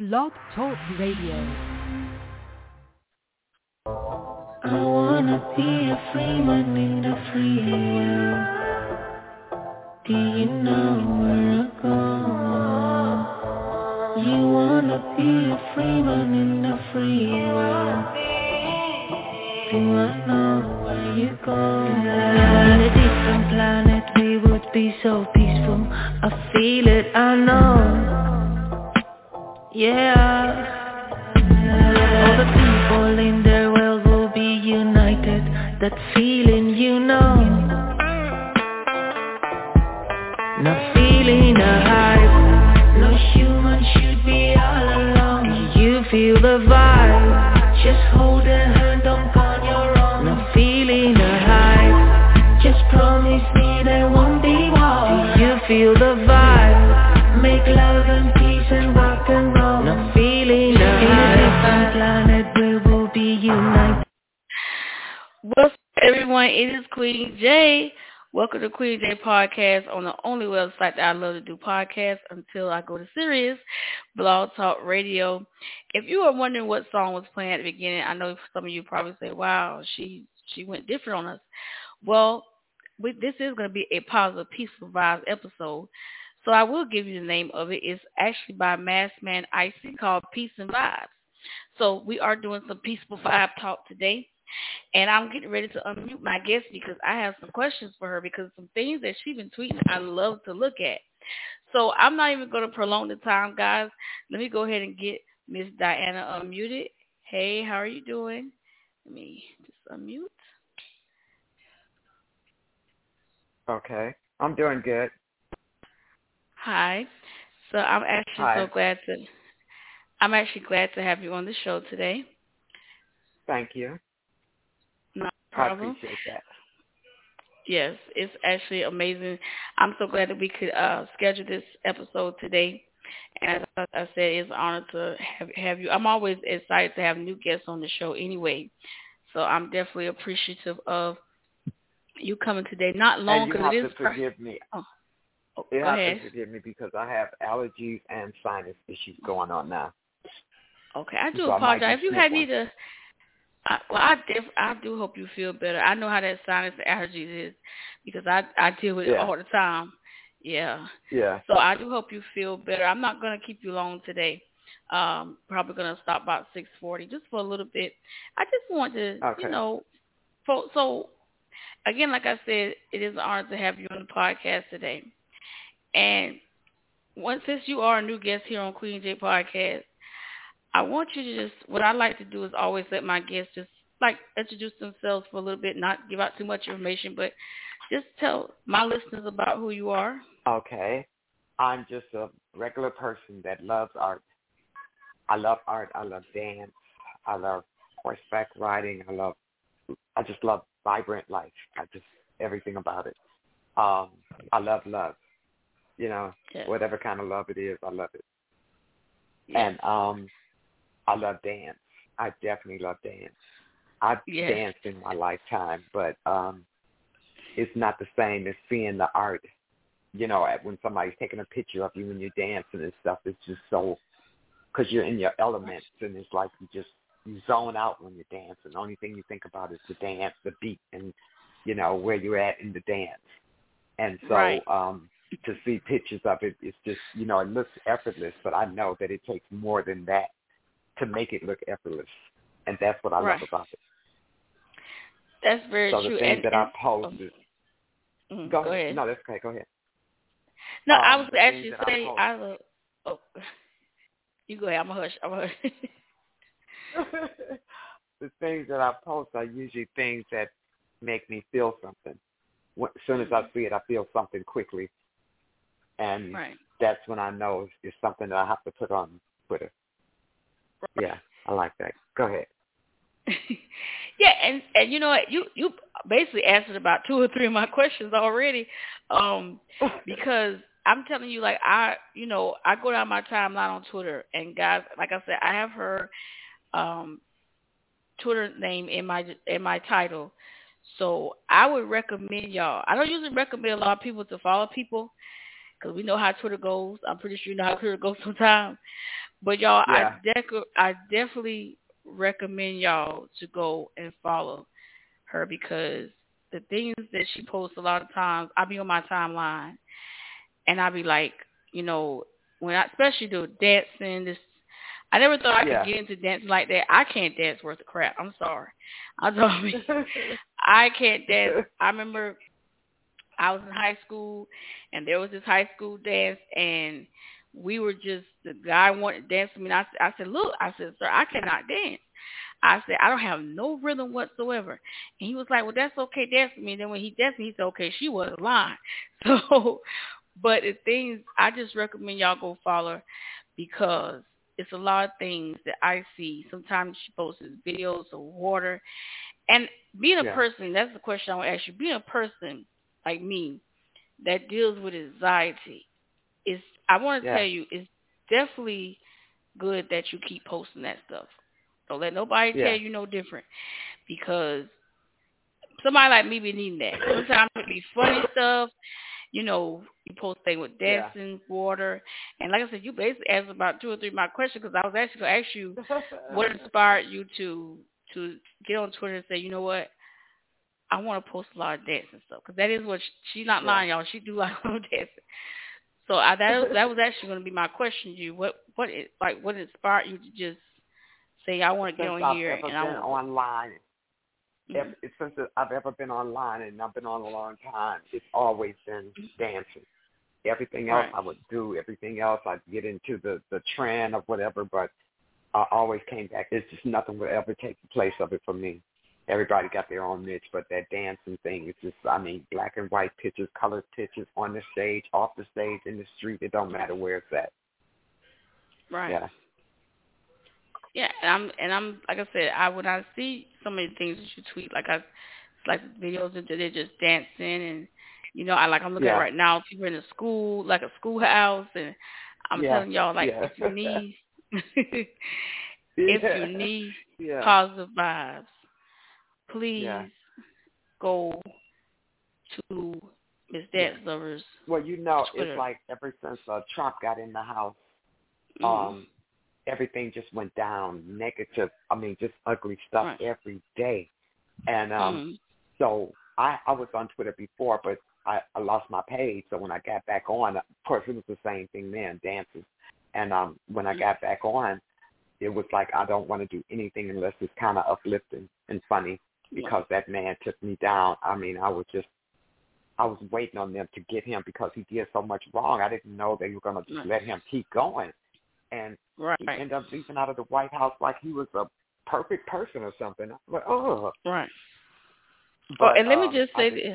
Blog Talk Radio. I wanna be a free man in a free world. Do you know where I go? You wanna be a free man in a free world. Do I know where you go? In a different planet we would be so peaceful. I feel it, I know. Yeah. All the people in the world will be united. That feeling, you know. Not feeling a hype. No human should be all alone. You feel the vibe. Just hold a hand on your own. Not feeling a hype. Just promise me there won't be war. Do you feel the vibe? Make love and peace and rock and roll. Not feeling a hype. Planet we will be united. What's up, everyone? It is Queen J. Welcome to Queen J Podcast on the only website that I love to do podcasts until I go to Sirius, Blog Talk Radio. If you are wondering what song was playing at the beginning, I know some of you probably say, wow, she went different on us. Well, this is going to be a positive, peaceful vibes episode. So I will give you the name of it. It's actually by Maskman Icy called Peace and Vibes. So we are doing some peaceful vibe talk today. And I'm getting ready to unmute my guest because I have some questions for her because some things that she's been tweeting I love to look at. So I'm not even going to prolong the time, guys. Let me go ahead and get Miss Diana unmuted. Hey, how are you doing? Let me just unmute. Okay. I'm doing good. Hi. So I'm actually glad to have you on the show today. Thank you. No problem. I appreciate that. Yes, it's actually amazing. I'm so glad that we could schedule this episode today. And as I said, it's an honor to have you. I'm always excited to have new guests on the show anyway. So I'm definitely appreciative of you coming today. Not long because it is. You have to forgive me. You go have ahead. to forgive me because I have allergies and sinus issues going on now. Okay, I do so apologize. If you had me to, I do hope you feel better. I know how that sinus allergies is because I deal with it all the time. Yeah. Yeah. So I do hope you feel better. I'm not going to keep you long today. Probably going to stop about 6:40 just for a little bit. I just want to, so again, like I said, it is an honor to have you on the podcast today. And since you are a new guest here on Queen J Podcast, I want you to what I like to do is always let my guests just introduce themselves for a little bit, not give out too much information, but just tell my listeners about who you are. Okay. I'm just a regular person that loves art. I love art. I love dance. I love horseback riding. I just love vibrant life. Everything about it. I love love. Whatever kind of love it is, I love it. Yes. And I love dance. I definitely love dance. I've danced in my lifetime, but it's not the same as seeing the art. When somebody's taking a picture of you when you're dancing and stuff, it's just so, because you're in your elements, and it's like you zone out when you're dancing. The only thing you think about is the dance, the beat, and, where you're at in the dance. And so to see pictures of it, it's just, it looks effortless, but I know that it takes more than that to make it look effortless. And that's what I love about it. That's very true. So the things that I posted. Go ahead. No, that's okay. Go ahead. No, I was actually saying you go ahead. I'm a hush. The things that I post are usually things that make me feel something. As soon as I see it, I feel something quickly. And that's when I know it's something that I have to put on Twitter. Right. Yeah, I like that. Go ahead. Yeah, and you know what? You basically answered about 2 or 3 of my questions already, because I'm telling you, I go down my timeline on Twitter, and guys, like I said, I have her Twitter name in my title, so I would recommend y'all. I don't usually recommend a lot of people to follow people because we know how Twitter goes. I'm pretty sure you know how Twitter goes sometimes. But y'all, Yeah. I definitely recommend y'all to go and follow her because the things that she posts a lot of times, I be on my timeline and I be like, you know, when I especially do dancing, this I never thought I could get into dancing like that. I can't dance worth a crap. I'm sorry. I told me I can't dance. I remember I was in high school and there was this high school dance and we were just the guy wanted to dance with me and I said, look, I said, sir, I cannot dance. I said, I don't have no rhythm whatsoever. And he was like, well, that's okay, dance with me. And then when he danced with me, he said, okay, she was lying. So, but the things, I just recommend y'all go follow her because it's a lot of things that I see. Sometimes she posts videos of water. And being a person, that's the question I want to ask you. Being a person like me that deals with anxiety, I want to tell you, it's definitely good that you keep posting that stuff. Don't let nobody tell you no different because somebody like me be needing that. Sometimes it be funny stuff. You know, you post things with dancing, water. And like I said, you basically asked about 2 or 3 of my questions because I was actually going to ask you what inspired you to get on Twitter and say, you know what, I want to post a lot of dancing stuff because that is what she's not lying, y'all. She do like a lot of dancing. So that was actually going to be my question to you. What inspired you to just say I want to get on here and I want online. Since I've ever been online and I've been on a long time, it's always been dancing. Everything else I would do, everything else I'd get into the trend of whatever, but I always came back. It's just nothing would ever take the place of it for me. Everybody got their own niche, but that dancing thing, it's just, I mean, black and white pictures, colored pictures on the stage, off the stage, in the street, it don't matter where it's at. Right. Yeah. Yeah, and I'm like I said, when I see some of the things that you tweet, like videos that they're just dancing, and you know, I'm looking at right now, people in a school, like a schoolhouse, and I'm telling y'all, like if you need, positive vibes, please go to Miss Dance Lovers. Well, you know, Twitter. it's like ever since Trump got in the house, everything just went down negative. I mean, just ugly stuff every day. And so I was on Twitter before, but I lost my page. So when I got back on, of course, it was the same thing then, dances. And when I got back on, it was like I don't want to do anything unless it's kind of uplifting and funny because that man took me down. I mean, I was waiting on them to get him because he did so much wrong. I didn't know they were going to just let him keep going. And he ended up leaving out of the White House like he was a perfect person or something. I was like, oh. Right. But, and let me just say this.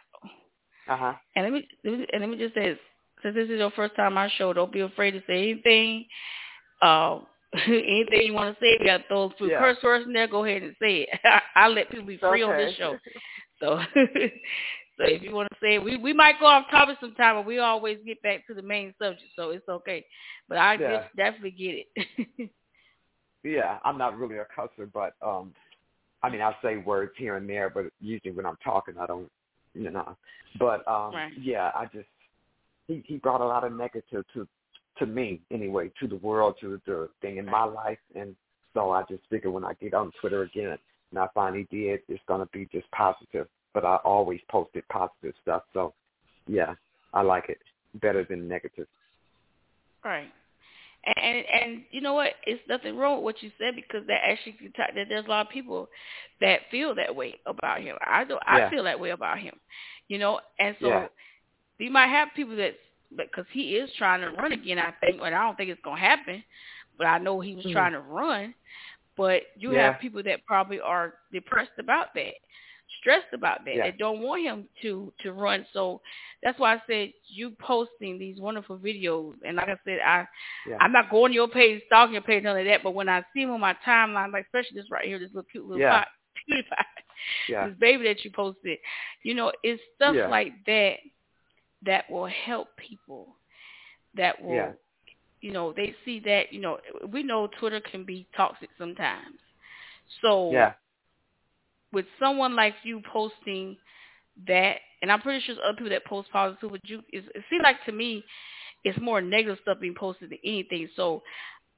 And let me just say this. Since this is your first time on our show, don't be afraid to say anything. Anything you want to say, if you got to throw a few curse words in there, go ahead and say it. I let people be free on this show. So so if you want to say it, we might go off topic sometime, but we always get back to the main subject, so it's okay. But I just definitely get it. Yeah, I'm not really a cusser, but I mean, I say words here and there, but usually when I'm talking, I don't, you know. But yeah, he brought a lot of negative to me anyway, to the world, to the thing in my life, and so I just figured when I get on Twitter again, and I finally did, it's gonna be just positive. But I always posted positive stuff, so yeah, I like it better than negative. Right. And you know what? It's nothing wrong with what you said because that actually that there's a lot of people that feel that way about him. I feel that way about him, you know. And so you might have people because he is trying to run again. I think, but I don't think it's gonna happen. But I know he was trying to run. But you have people that probably are depressed about that, stressed about that. They don't want him to run. So that's why I said you posting these wonderful videos. And like I said, I'm not going to your page, stalking your page, none of that. But when I see him on my timeline, like especially this right here, this little cute little cutie pie, this baby that you posted, you know, it's stuff like that will help people. That will, you know, they see that, you know, we know Twitter can be toxic sometimes. So with someone like you posting that, and I'm pretty sure there's other people that post positive, but it seems like to me it's more negative stuff being posted than anything. So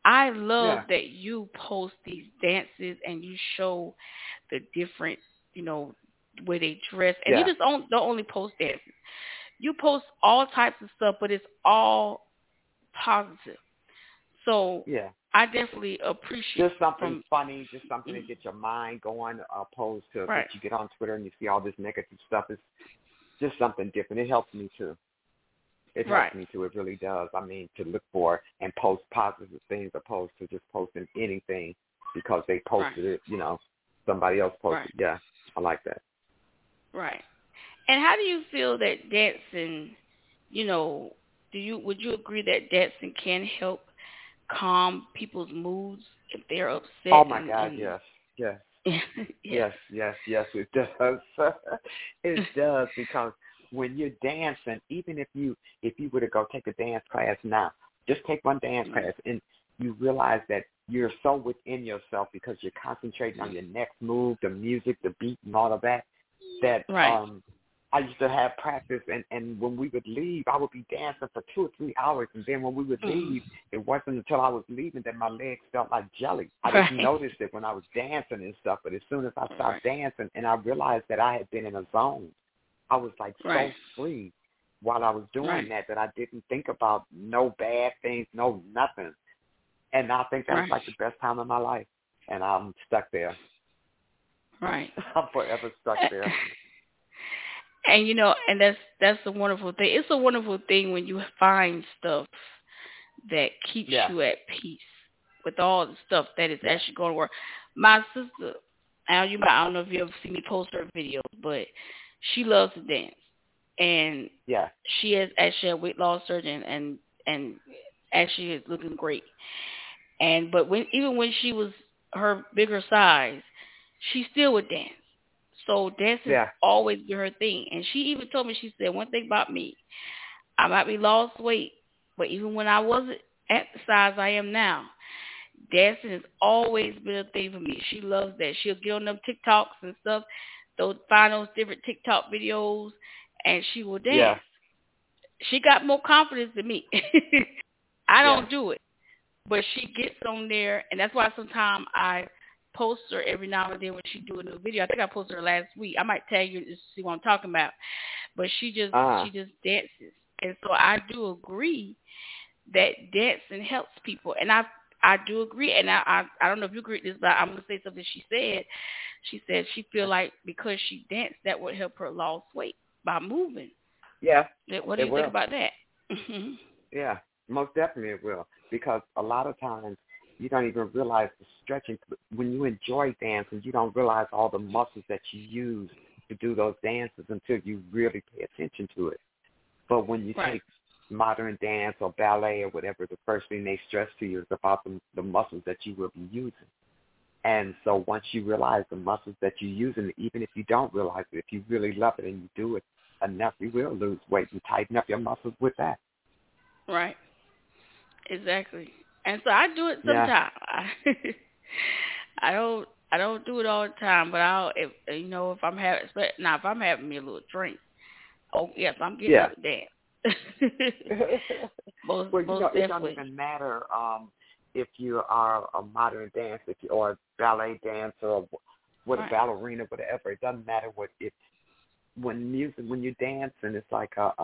I love Yeah. that you post these dances and you show the different, you know, way they dress. And you Yeah. just don't only post dances. You post all types of stuff, but it's all positive. So Yeah. I definitely appreciate Just something from funny, just something to mm, get your mind going, opposed to right, that you get on Twitter and you see all this negative stuff. It's just something different. It helps me too. It helps right, me too. It really does. I mean, to look for and post positive things opposed to just posting anything because they right, posted it, somebody else right, posted. Yeah, I like that. right. And how do you feel that dancing, you know, would you agree that dancing can help calm people's moods if they're Oh upset my God, and yes, yes, yes, yes, yes, yes, it does. It does because when you're dancing, even if you were to go take a dance class now, just take one dance mm, class and you realize that you're so within yourself because you're concentrating on your next move, the music, the beat, and all of that. That right, I used to have practice, and when we would leave, I would be dancing for 2 or 3 hours, and then when we would mm, leave, it wasn't until I was leaving that my legs felt like jelly. I didn't right, notice it when I was dancing and stuff, but as soon as I right, stopped dancing and I realized that I had been in a zone, I was like so right, free while I was doing right, that I didn't think about no bad things, no nothing. And I think that was right, like the best time of my life, and I'm stuck there. right. I'm forever stuck there. And and that's a wonderful thing. It's a wonderful thing when you find stuff that keeps Yeah, you at peace with all the stuff that is yeah, actually going to work. My sister, I don't know if you ever see me post her videos, but she loves to dance, and yeah, she is actually a weight loss surgeon, and actually is looking great. And but even when she was her bigger size, she still would dance. So dancing's yeah, always been her thing. And she even told me, she said, one thing about me, I might be lost weight, but even when I wasn't at the size I am now, dancing has always been a thing for me. She loves that. She'll get on them TikToks and stuff, find those different TikTok videos, and she will yeah, dance. She got more confidence than me. I yeah. don't do it, but she gets on there, and that's why sometimes I post her every now and then when she do a new video. I think I posted her last week. I might tag you to see what I'm talking about. But Uh, she just dances. And so I do agree that dancing helps people. And I do agree, and I don't know if you agree with this, but I'm gonna say something she said. She said she feel like because she danced that would help her lose weight by moving. yeah, What do it you think will. about that? Mhm. Yeah, most definitely it will. Because a lot of times you don't even realize the stretching. When you enjoy dancing, you don't realize all the muscles that you use to do those dances until you really pay attention to it. But when you Right, take modern dance or ballet or whatever, the first thing they stress to you is about the muscles that you will be using. And so once you realize the muscles that you're using, even if you don't realize it, if you really love it and you do it enough, you will lose weight and tighten up your muscles with that. right, exactly. And so I do it Yeah, sometimes. I don't do it all the time, but if if I'm having now if I'm having me a little drink, oh yes, I'm getting yeah. up and dance. most Well, most it don't definitely. even matter if you are a modern dancer, if you or a ballet dancer, or what a Right, ballerina, whatever. It doesn't matter what it. When you dance, and it's like a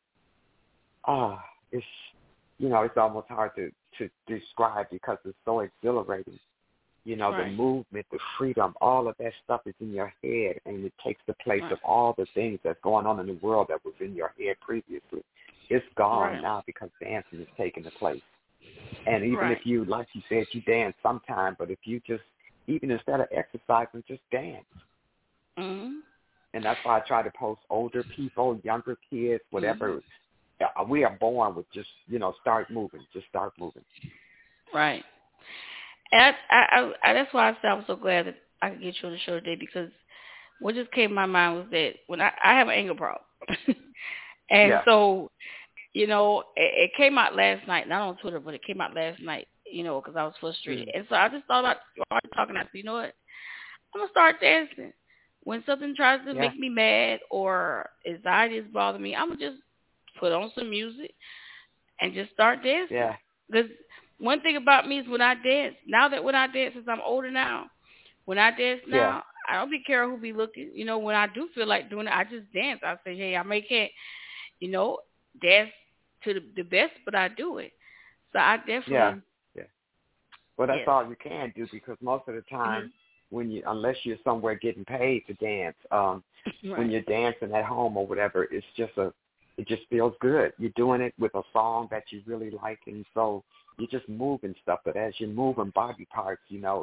it's it's almost hard to describe because it's so exhilarating. The right, movement, the freedom, all of that stuff is in your head, and it takes the place right, of all the things that's going on in the world that was in your head previously. It's gone right, now because dancing is taking the place. And even if right. you, like you said, you dance sometime, but if you just, even instead of exercising, just dance. Mhm. And that's why I try to post older people, younger kids, Mhm. whatever. We are born with just, start moving. Just start moving. Right. And that's why I said I was so glad that I could get you on the show today, because what just came to my mind was that when I have an anger problem, and Yeah. so it came out last night, not on Twitter, but it came out last night, because I was frustrated. Mm. And so I just thought about while you're talking. I said, you know what? I'm gonna start dancing. When something tries to Yeah. make me mad or anxiety is bothering me, I'm gonna just put on some music and just start dancing. Yeah. Because one thing about me is when I dance, when I dance, since I'm older now, when I dance Yeah. now, I don't be care who be looking. When I do feel like doing it, I just dance. I say, hey, can't, you know, dance to the best, but I do it. So I Yeah. definitely, Yeah. Well, that's yes. all you can do because most of the time, unless you're somewhere getting paid to dance, Right. when you're dancing at home or whatever, it just feels good. You're doing it with a song that you really like, and so you're just moving stuff. But as you're moving body parts,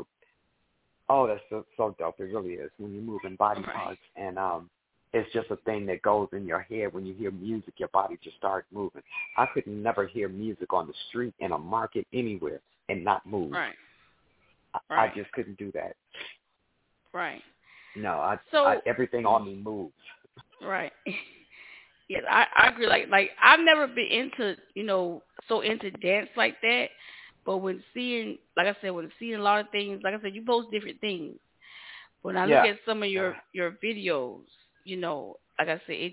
oh, that's so dope. It really is when you're moving body parts, and it's just a thing that goes in your head. When you hear music, your body just starts moving. I could never hear music on the street, in a market, anywhere, and not move. Right. I just couldn't do that. Right. No, everything on me moves. Right. Yes, I agree. Like I've never been into, so into dance like that. But when seeing a lot of things, like I said, you post different things. When I look at some of your videos, like I said,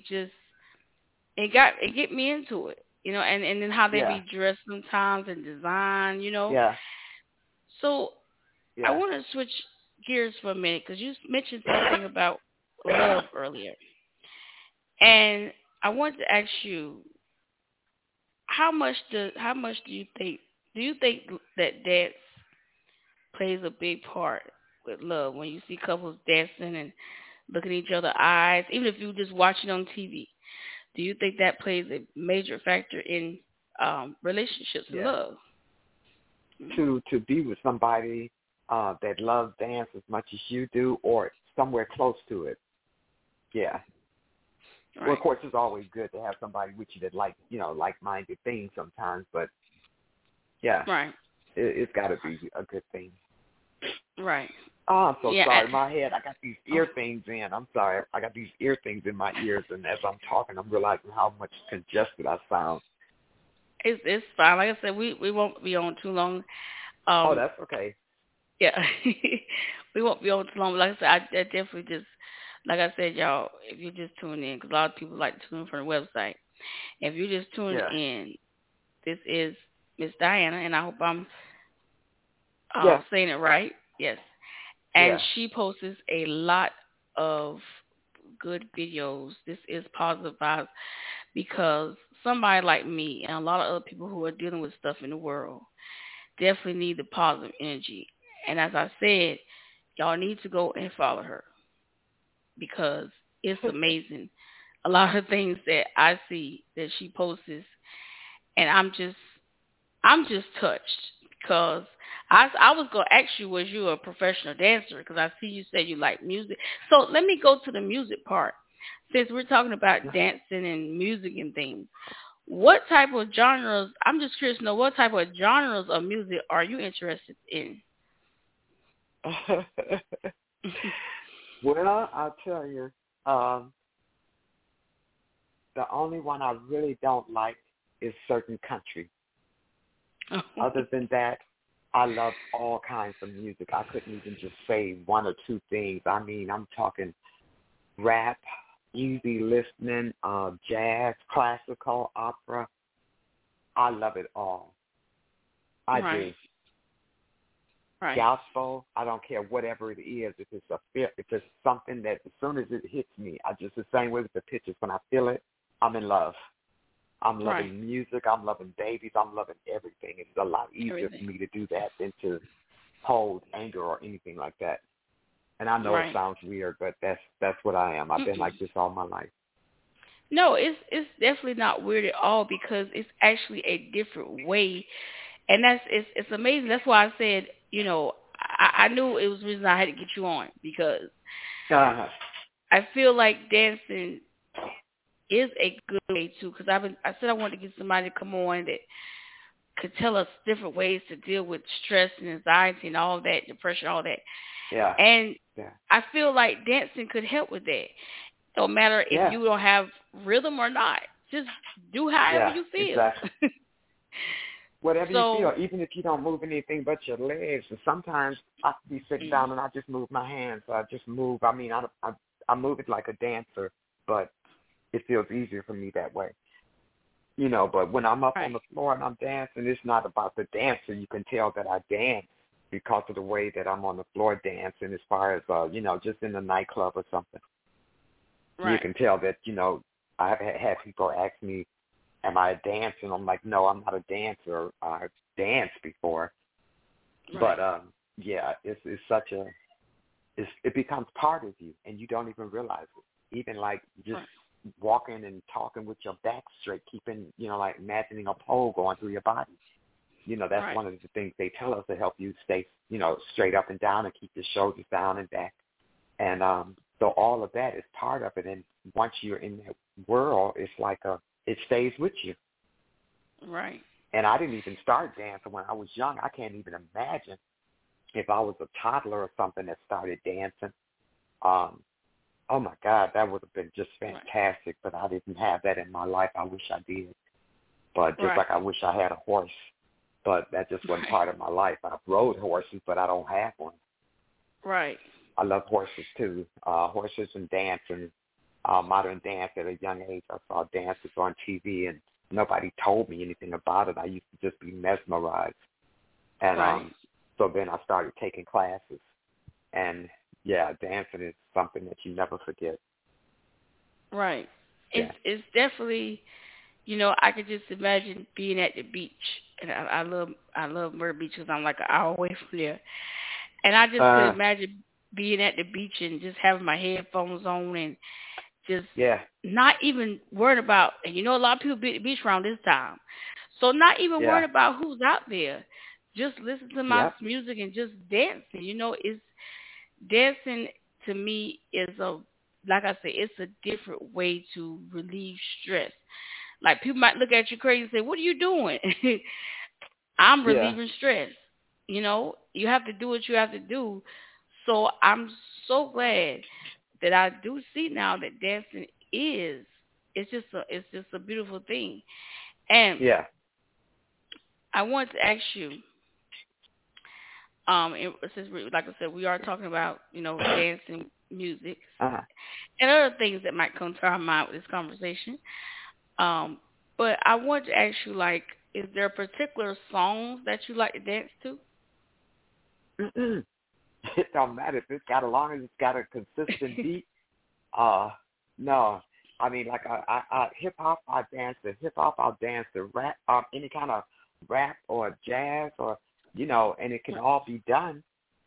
it get me into it, and then how they be dressed sometimes and design, Yeah. So I want to switch gears for a minute because you mentioned something about love earlier, and I want to ask you, how much do you think that dance plays a big part with love when you see couples dancing and looking at each other's eyes, even if you just watch it on TV? Do you think that plays a major factor in relationships and love? To be with somebody that loves dance as much as you do, or somewhere close to it. Yeah. Right. Well, of course, it's always good to have somebody with you that like-minded things sometimes, but yeah, right, it's got to be a good thing. Right. Oh, I'm so sorry. My head, I got these ear things in. I'm sorry. I got these ear things in my ears, and as I'm talking, I'm realizing how much congested I sound. It's fine. Like I said, we won't be on too long. Oh, that's okay. Yeah, we won't be on too long. But like I said, I definitely just, like I said, y'all, if you just tune in, because a lot of people like to tune in from the website. If you just tune in, this is Miss Diana, and I hope I'm saying it right. Yes. And she posts a lot of good videos. This is Positive Vibes, because somebody like me and a lot of other people who are dealing with stuff in the world definitely need the positive energy. And as I said, y'all need to go and follow her, because it's amazing. A lot of things that I see that she posts, and I'm just touched, because I was going to ask you, was you a professional dancer? Because I see you said you like music. So let me go to the music part. Since we're talking about dancing and music and things, what type of genres, I'm just curious to know, what type of genres of music are you interested in? Well, I'll tell you, the only one I really don't like is certain country. Other than that, I love all kinds of music. I couldn't even just say one or two things. I mean, I'm talking rap, easy listening, jazz, classical, opera. I love it all. I do. Right. Gospel, I don't care whatever it is. If it's something that as soon as it hits me, I just the same way with the pictures. When I feel it, I'm in love. I'm loving music. I'm loving babies. I'm loving everything. It's a lot easier for me to do that than to hold anger or anything like that. And I know it sounds weird, but that's what I am. I've been like this all my life. No, it's definitely not weird at all, because it's actually a different way, and it's amazing. That's why I said, I knew it was the reason I had to get you on, because I feel like dancing is a good way too. Because I said I wanted to get somebody to come on that could tell us different ways to deal with stress and anxiety and all that, depression, all that. Yeah. And I feel like dancing could help with that. No matter if you don't have rhythm or not, just do however you feel. Exactly. Whatever you feel, even if you don't move anything but your legs. And sometimes I can be sitting down and I just move my hands. I just move. I mean, I move it like a dancer, but it feels easier for me that way. You know, but when I'm up Right. on the floor and I'm dancing, it's not about the dancer. You can tell that I dance because of the way that I'm on the floor dancing as far as, you know, just in the nightclub or something. Right. You can tell that, you know, I've had people ask me, am I a dancer? And I'm like, no, I'm not a dancer. I've danced before. Right. But, yeah, it's such a, it becomes part of you, and you don't even realize it. Even like just Right. walking and talking with your back straight, keeping, you know, like imagining a pole going through your body. You know, that's Right. one of the things they tell us to help you stay, you know, straight up and down and keep your shoulders down and back. And so all of that is part of it. And once you're in that world, it's like it stays with you. Right. And I didn't even start dancing when I was young. I can't even imagine if I was a toddler or something that started dancing. Oh, my God, that would have been just fantastic. But I didn't have that in my life. I wish I did. But just like I wish I had a horse. But that just wasn't part of my life. I've rode horses, but I don't have one. Right. I love horses, too. Horses and dancing, modern dance at a young age. I saw dances on TV, and nobody told me anything about it. I used to just be mesmerized. And so then I started taking classes. And, yeah, dancing is something that you never forget. Right. Yeah. It's definitely, you know, I could just imagine being at the beach, and I love Myrtle Beach because I'm like an hour away from there, and I just could imagine being at the beach and just having my headphones on and just not even worried about, and you know, a lot of people be at the beach around this time, so not even worried about who's out there, just listen to my music and just dancing. You know, it's dancing to me is like I said, it's a different way to relieve stress. Like, people might look at you crazy and say, what are you doing? I'm relieving stress. You know, you have to do what you have to do. So I'm so glad that I do see now that dancing it's just a beautiful thing. And I want to ask you, since like I said, we are talking about, you know, dancing, music, and other things that might come to our mind with this conversation. But I want to ask you, like, is there particular songs that you like to dance to? Mm-mm. It don't matter if it's got as long as it's got a consistent beat. No, I mean, like I hip hop, I dance to hip hop, I'll dance to rap, any kind of rap or jazz or, you know, and it can all be done.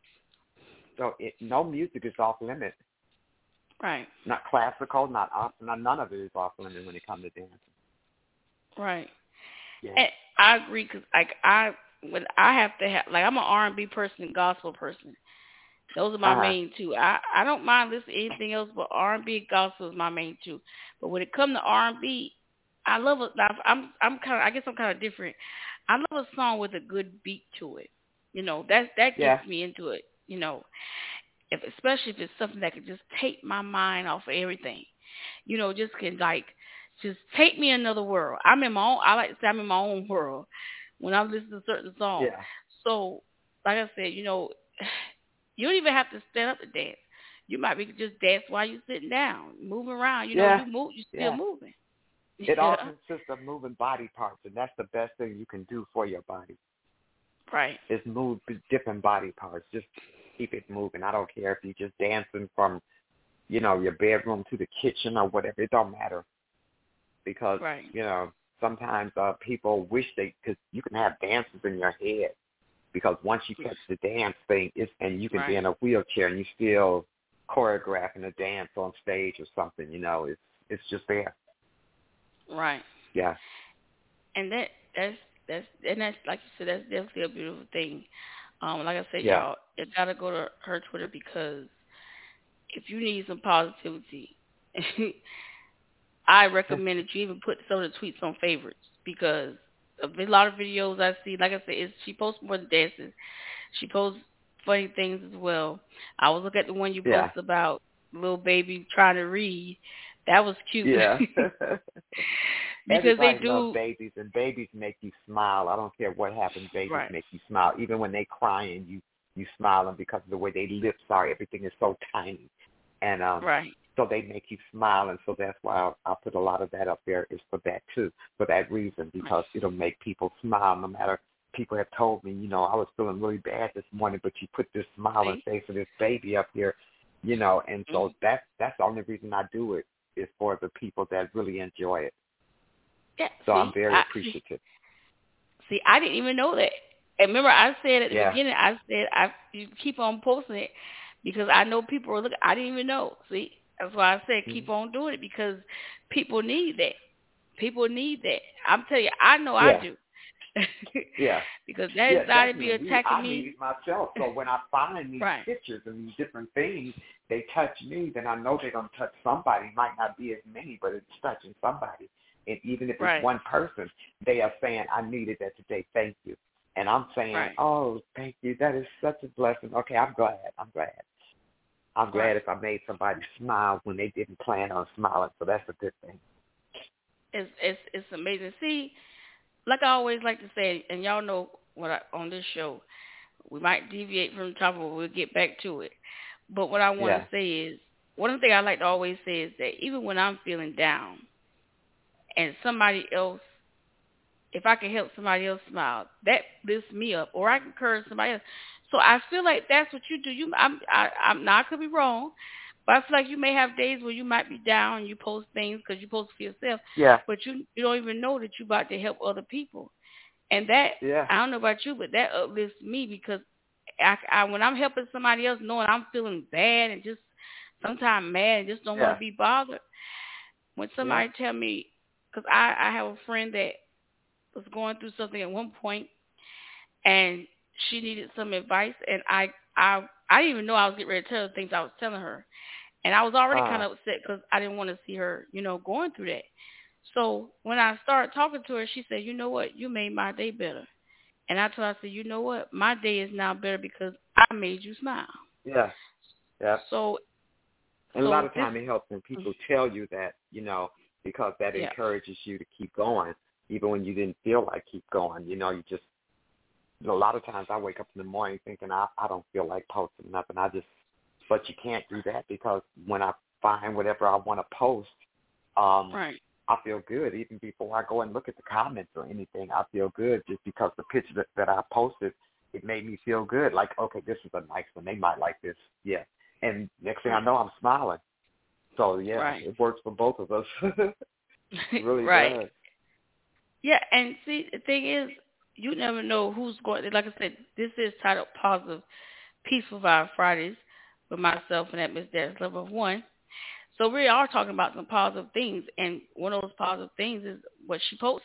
So no music is off limit. Right. Not classical, not opera, none of it is off limit when it comes to dancing. Right. Yeah. And I agree, because like I have to have, like, I'm an R&B person and gospel person. Those are my main two. I don't mind listening to anything else, but R&B and gospel is my main two. But when it comes to R&B, I love it. I guess I'm kind of different. I love a song with a good beat to it. You know, that gets me into it. You know, especially if it's something that can just take my mind off of everything. You know, just can just take me another world. I like to say I'm in my own world when I'm listening to certain songs. Yeah. So, like I said, you know, you don't even have to stand up to dance. You might be just dance while you're sitting down, moving around. You know, you move, you're still moving. It all consists of moving body parts, and that's the best thing you can do for your body. Right. Is move different body parts. Just keep it moving. I don't care if you're just dancing from, you know, your bedroom to the kitchen or whatever. It don't matter. Because, you know, sometimes people wish because you can have dances in your head. Because once you catch the dance thing, and you can be in a wheelchair and you still choreographing a dance on stage or something, you know, it's just there. Right. Yeah. And that's like you said, that's definitely a beautiful thing. Like I said, y'all, you gotta go to her Twitter, because if you need some positivity, I recommend that you even put some of the tweets on favorites, because a lot of videos I see, like I said, she posts more than dances. She posts funny things as well. I was looking at the one you posted about little baby trying to read. That was cute. Yeah. Because everybody they do love babies, and babies make you smile. I don't care what happens, babies make you smile. Even when they crying, you smiling because of the way their lips are. Everything is so tiny. And So they make you smile, and so that's why I put a lot of that up there is for that too, for that reason, because it'll make people smile no matter. People have told me, I was feeling really bad this morning, but you put this smile on the face of this baby up here, and so that's the only reason I do it is for the people that really enjoy it. Yeah, so I'm very appreciative. See, I didn't even know that. And remember, I said at the beginning, I said you keep on posting it because I know people are looking. I didn't even know. See, that's why I said keep on doing it because people need that. People need that. I'm telling you, I know I do. Because that anxiety be attacking I need it myself. So when I find these pictures and these different things, they touch me, then I know they're going to touch somebody. It might not be as many, but it's touching somebody. And even if it's one person, they are saying, I needed that today. Thank you. And I'm saying, oh, thank you. That is such a blessing. Okay, I'm glad. I'm glad if I made somebody smile when they didn't plan on smiling. So that's a good thing. It's amazing. See, like I always like to say, and y'all know on this show, we might deviate from the topic, but we'll get back to it. But what I want to say is, one of the things I like to always say is that even when I'm feeling down, and somebody else, if I can help somebody else smile, that lifts me up, or I can encourage somebody else. So I feel like that's what you do. I'm not, I could be wrong, but I feel like you may have days where you might be down and you post things because you post for yourself. Yeah. But you don't even know that you're about to help other people. And that, I don't know about you, but that uplifts me because I when I'm helping somebody else, knowing I'm feeling bad and just sometimes mad and just don't want to be bothered, when somebody tell me, because I have a friend that was going through something at one point, and she needed some advice, and I didn't even know I was getting ready to tell her the things I was telling her, and I was already kind of upset because I didn't want to see her, going through that. So when I started talking to her, she said, you know what, you made my day better. And I told her, I said, you know what, my day is now better because I made you smile. Yeah. So and a lot of time it helps when people tell you that, because that encourages you to keep going, even when you didn't feel like keep going. You just, a lot of times I wake up in the morning thinking I don't feel like posting nothing. But you can't do that because when I find whatever I want to post, I feel good. Even before I go and look at the comments or anything, I feel good just because the picture that I posted, it made me feel good. Like, okay, this is a nice one. They might like this. Yeah. And next thing I know, I'm smiling. So, it works for both of us. It really does. Yeah, and see, the thing is, you never know who's going to, like I said, this is titled Positive Peaceful Vibe Fridays with myself and that Miss Darius Love of One. So we are talking about some positive things, and one of those positive things is what she posts.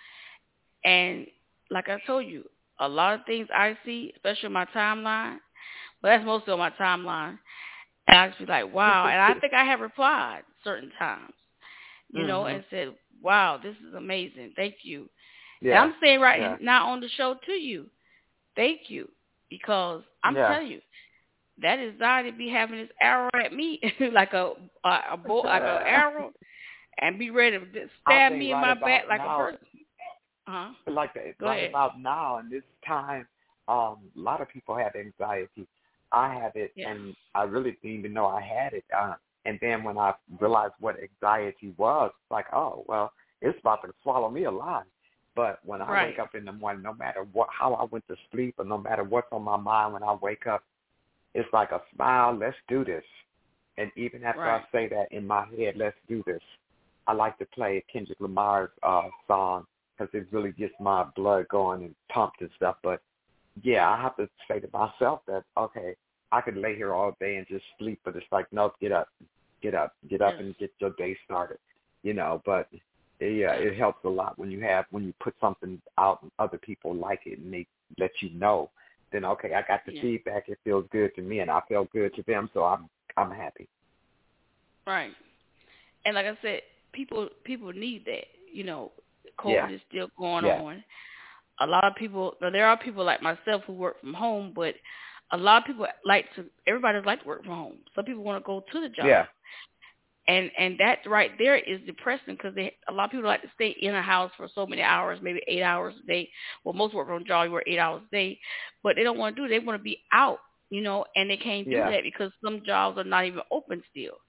And like I told you, a lot of things I see, especially on my timeline, but that's mostly on my timeline, and I just be like, wow. And I think I have replied certain times, and said, wow, this is amazing. Thank you. Yeah. And I'm saying now on the show to you, thank you, because I'm telling you, that anxiety be having this arrow at me like a bow, like an arrow, and be ready to stab me in my back like a person. Like that, about now and this time, a lot of people have anxiety. I have it, and I really didn't even know I had it. And then when I realized what anxiety was, like, oh, well, it's about to swallow me alive. But when I wake up in the morning, no matter how I went to sleep or no matter what's on my mind when I wake up, it's like a smile, let's do this. And even after I say that in my head, let's do this, I like to play Kendrick Lamar's song because it really gets my blood going and pumped and stuff. But, I have to say to myself that, okay, I could lay here all day and just sleep, but it's like, no, get up and get your day started, But, it helps a lot when you put something out and other people like it and they let you know. Then okay, I got the feedback. It feels good to me, and I feel good to them, so I'm happy. Right, and like I said, people need that. COVID is still going on. A lot of people, there are people like myself who work from home, but a lot of people everybody like to work from home. Some people want to go to the job. Yeah. And that right there is depressing because a lot of people like to stay in a house for so many hours, maybe 8 hours a day. Well, most work from jobs work 8 hours a day, but they don't want to do it. They want to be out, and they can't do that because some jobs are not even open still.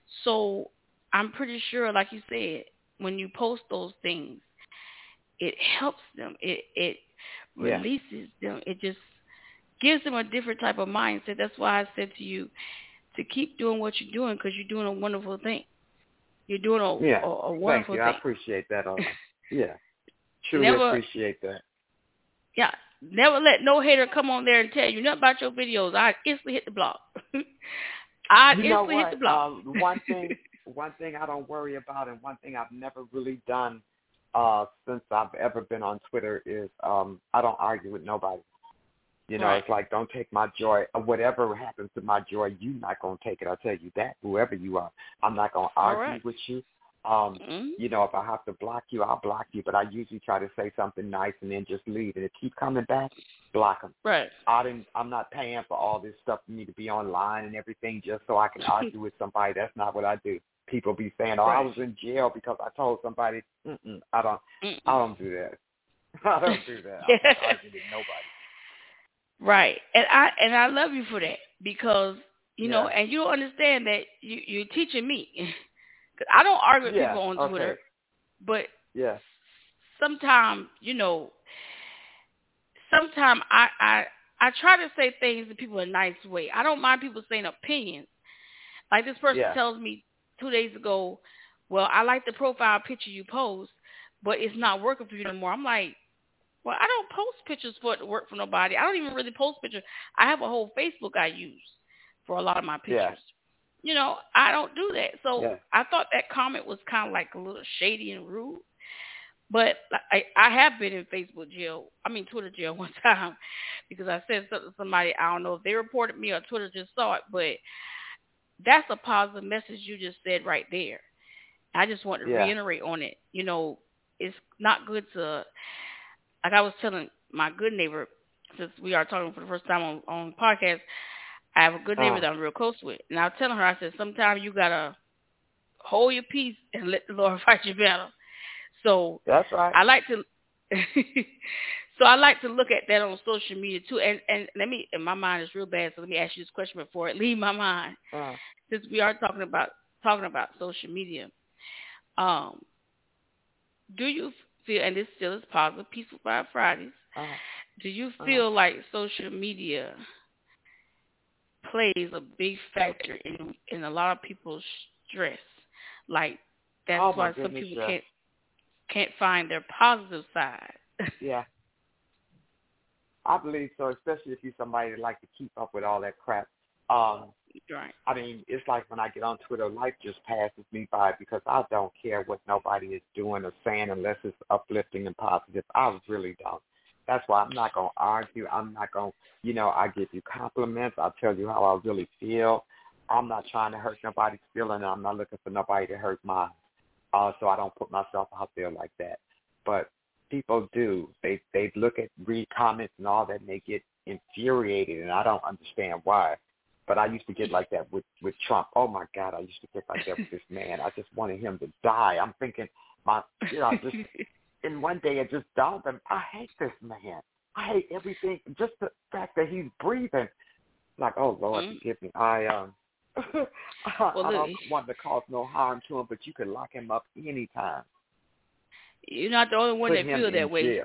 So I'm pretty sure, like you said, when you post those things, it helps them. It releases them. It just gives them a different type of mindset. That's why I said to you to keep doing what you're doing, because you're doing a wonderful thing. You're doing a wonderful Thank you. thing. I appreciate that. Yeah, truly appreciate that. Yeah, never let no hater come on there and tell you nothing about your videos. I instantly hit the block. Hit the block. One thing I don't worry about, and one thing I've never really done since I've ever been on Twitter is I don't argue with nobody. You know, It's like, don't take my joy. Whatever happens to my joy, you're not going to take it. I'll tell you that, whoever you are. I'm not going to argue with you. You know, if I have to block you, I'll block you. But I usually try to say something nice and then just leave. And if you keep coming back, block them. Right. I'm not paying for all this stuff for me to be online and everything just so I can argue with somebody. That's not what I do. People be saying, I was in jail because I told somebody. I don't do that. I don't do that. I'm not arguing with nobody. Right. And I love you for that, because, you know, and you don't understand that you're teaching me. Cause I don't argue with people on Twitter, but sometimes, you know, I try to say things to people in a nice way. I don't mind people saying opinions. Like this person tells me 2 days ago, well, I like the profile picture you post, but it's not working for you anymore. I'm like, well, I don't post pictures for it to work for nobody. I don't even really post pictures. I have a whole Facebook I use for a lot of my pictures. Yeah. You know, I don't do that. So I thought that comment was kind of like a little shady and rude. But I have been in Facebook jail. I mean, Twitter jail one time because I said something to somebody. I don't know if they reported me or Twitter just saw it, but that's a positive message you just said right there. I just want to reiterate on it. You know, it's not good to, like I was telling my good neighbor, since we are talking for the first time on podcast, I have a good neighbor that I'm real close with. And I was telling her, I said, sometimes you got to hold your peace and let the Lord fight your battle. So that's right. I like to I like to look at that on social media too. And my mind is real bad, so let me ask you this question before it leaves my mind. Since we are talking about social media, do you feel, and this still is positive, Peaceful Vibe Fridays, do you feel like social media plays a big factor in a lot of people's stress? Like that's why some people can't find their positive side. Yeah. I believe so, especially if you're somebody that like to keep up with all that crap. Right. I mean, it's like when I get on Twitter, life just passes me by because I don't care what nobody is doing or saying unless it's uplifting and positive. I really don't. That's why I'm not going to argue. I'm not going to, I give you compliments. I'll tell you how I really feel. I'm not trying to hurt nobody's feeling, and I'm not looking for nobody to hurt mine. So I don't put myself out there like that. But people do. They read comments and all that, and they get infuriated, and I don't understand why. But I used to get like that with Trump. Oh, my God, I used to get like that with this man. I just wanted him to die. I'm thinking, and one day it just dawned on me, I hate this man. I hate everything. Just the fact that he's breathing. Like, oh, Lord, forgive me. I don't want to cause no harm to him, but you can lock him up anytime. You're not the only one that feels that way.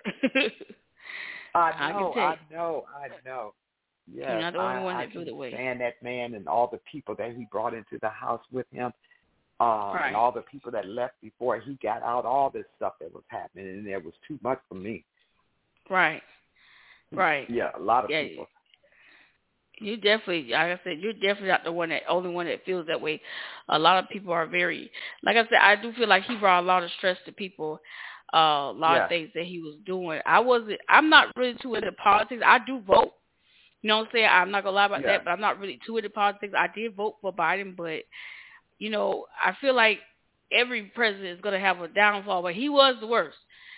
I know. Yes, you're not the only one that feels that way. And that man and all the people that he brought into the house with him, and all the people that left before he got out, all this stuff that was happening, and it was too much for me. Right. Yeah, a lot of people. You definitely, like I said, you're definitely not the only one that feels that way. A lot of people are very, like I said, I do feel like he brought a lot of stress to people. A lot of things that he was doing. I'm not really too into politics. I do vote. You know what I'm saying? I'm not gonna lie about that, but I'm not really too into politics. I did vote for Biden, but I feel like every president is gonna have a downfall. But he was the worst.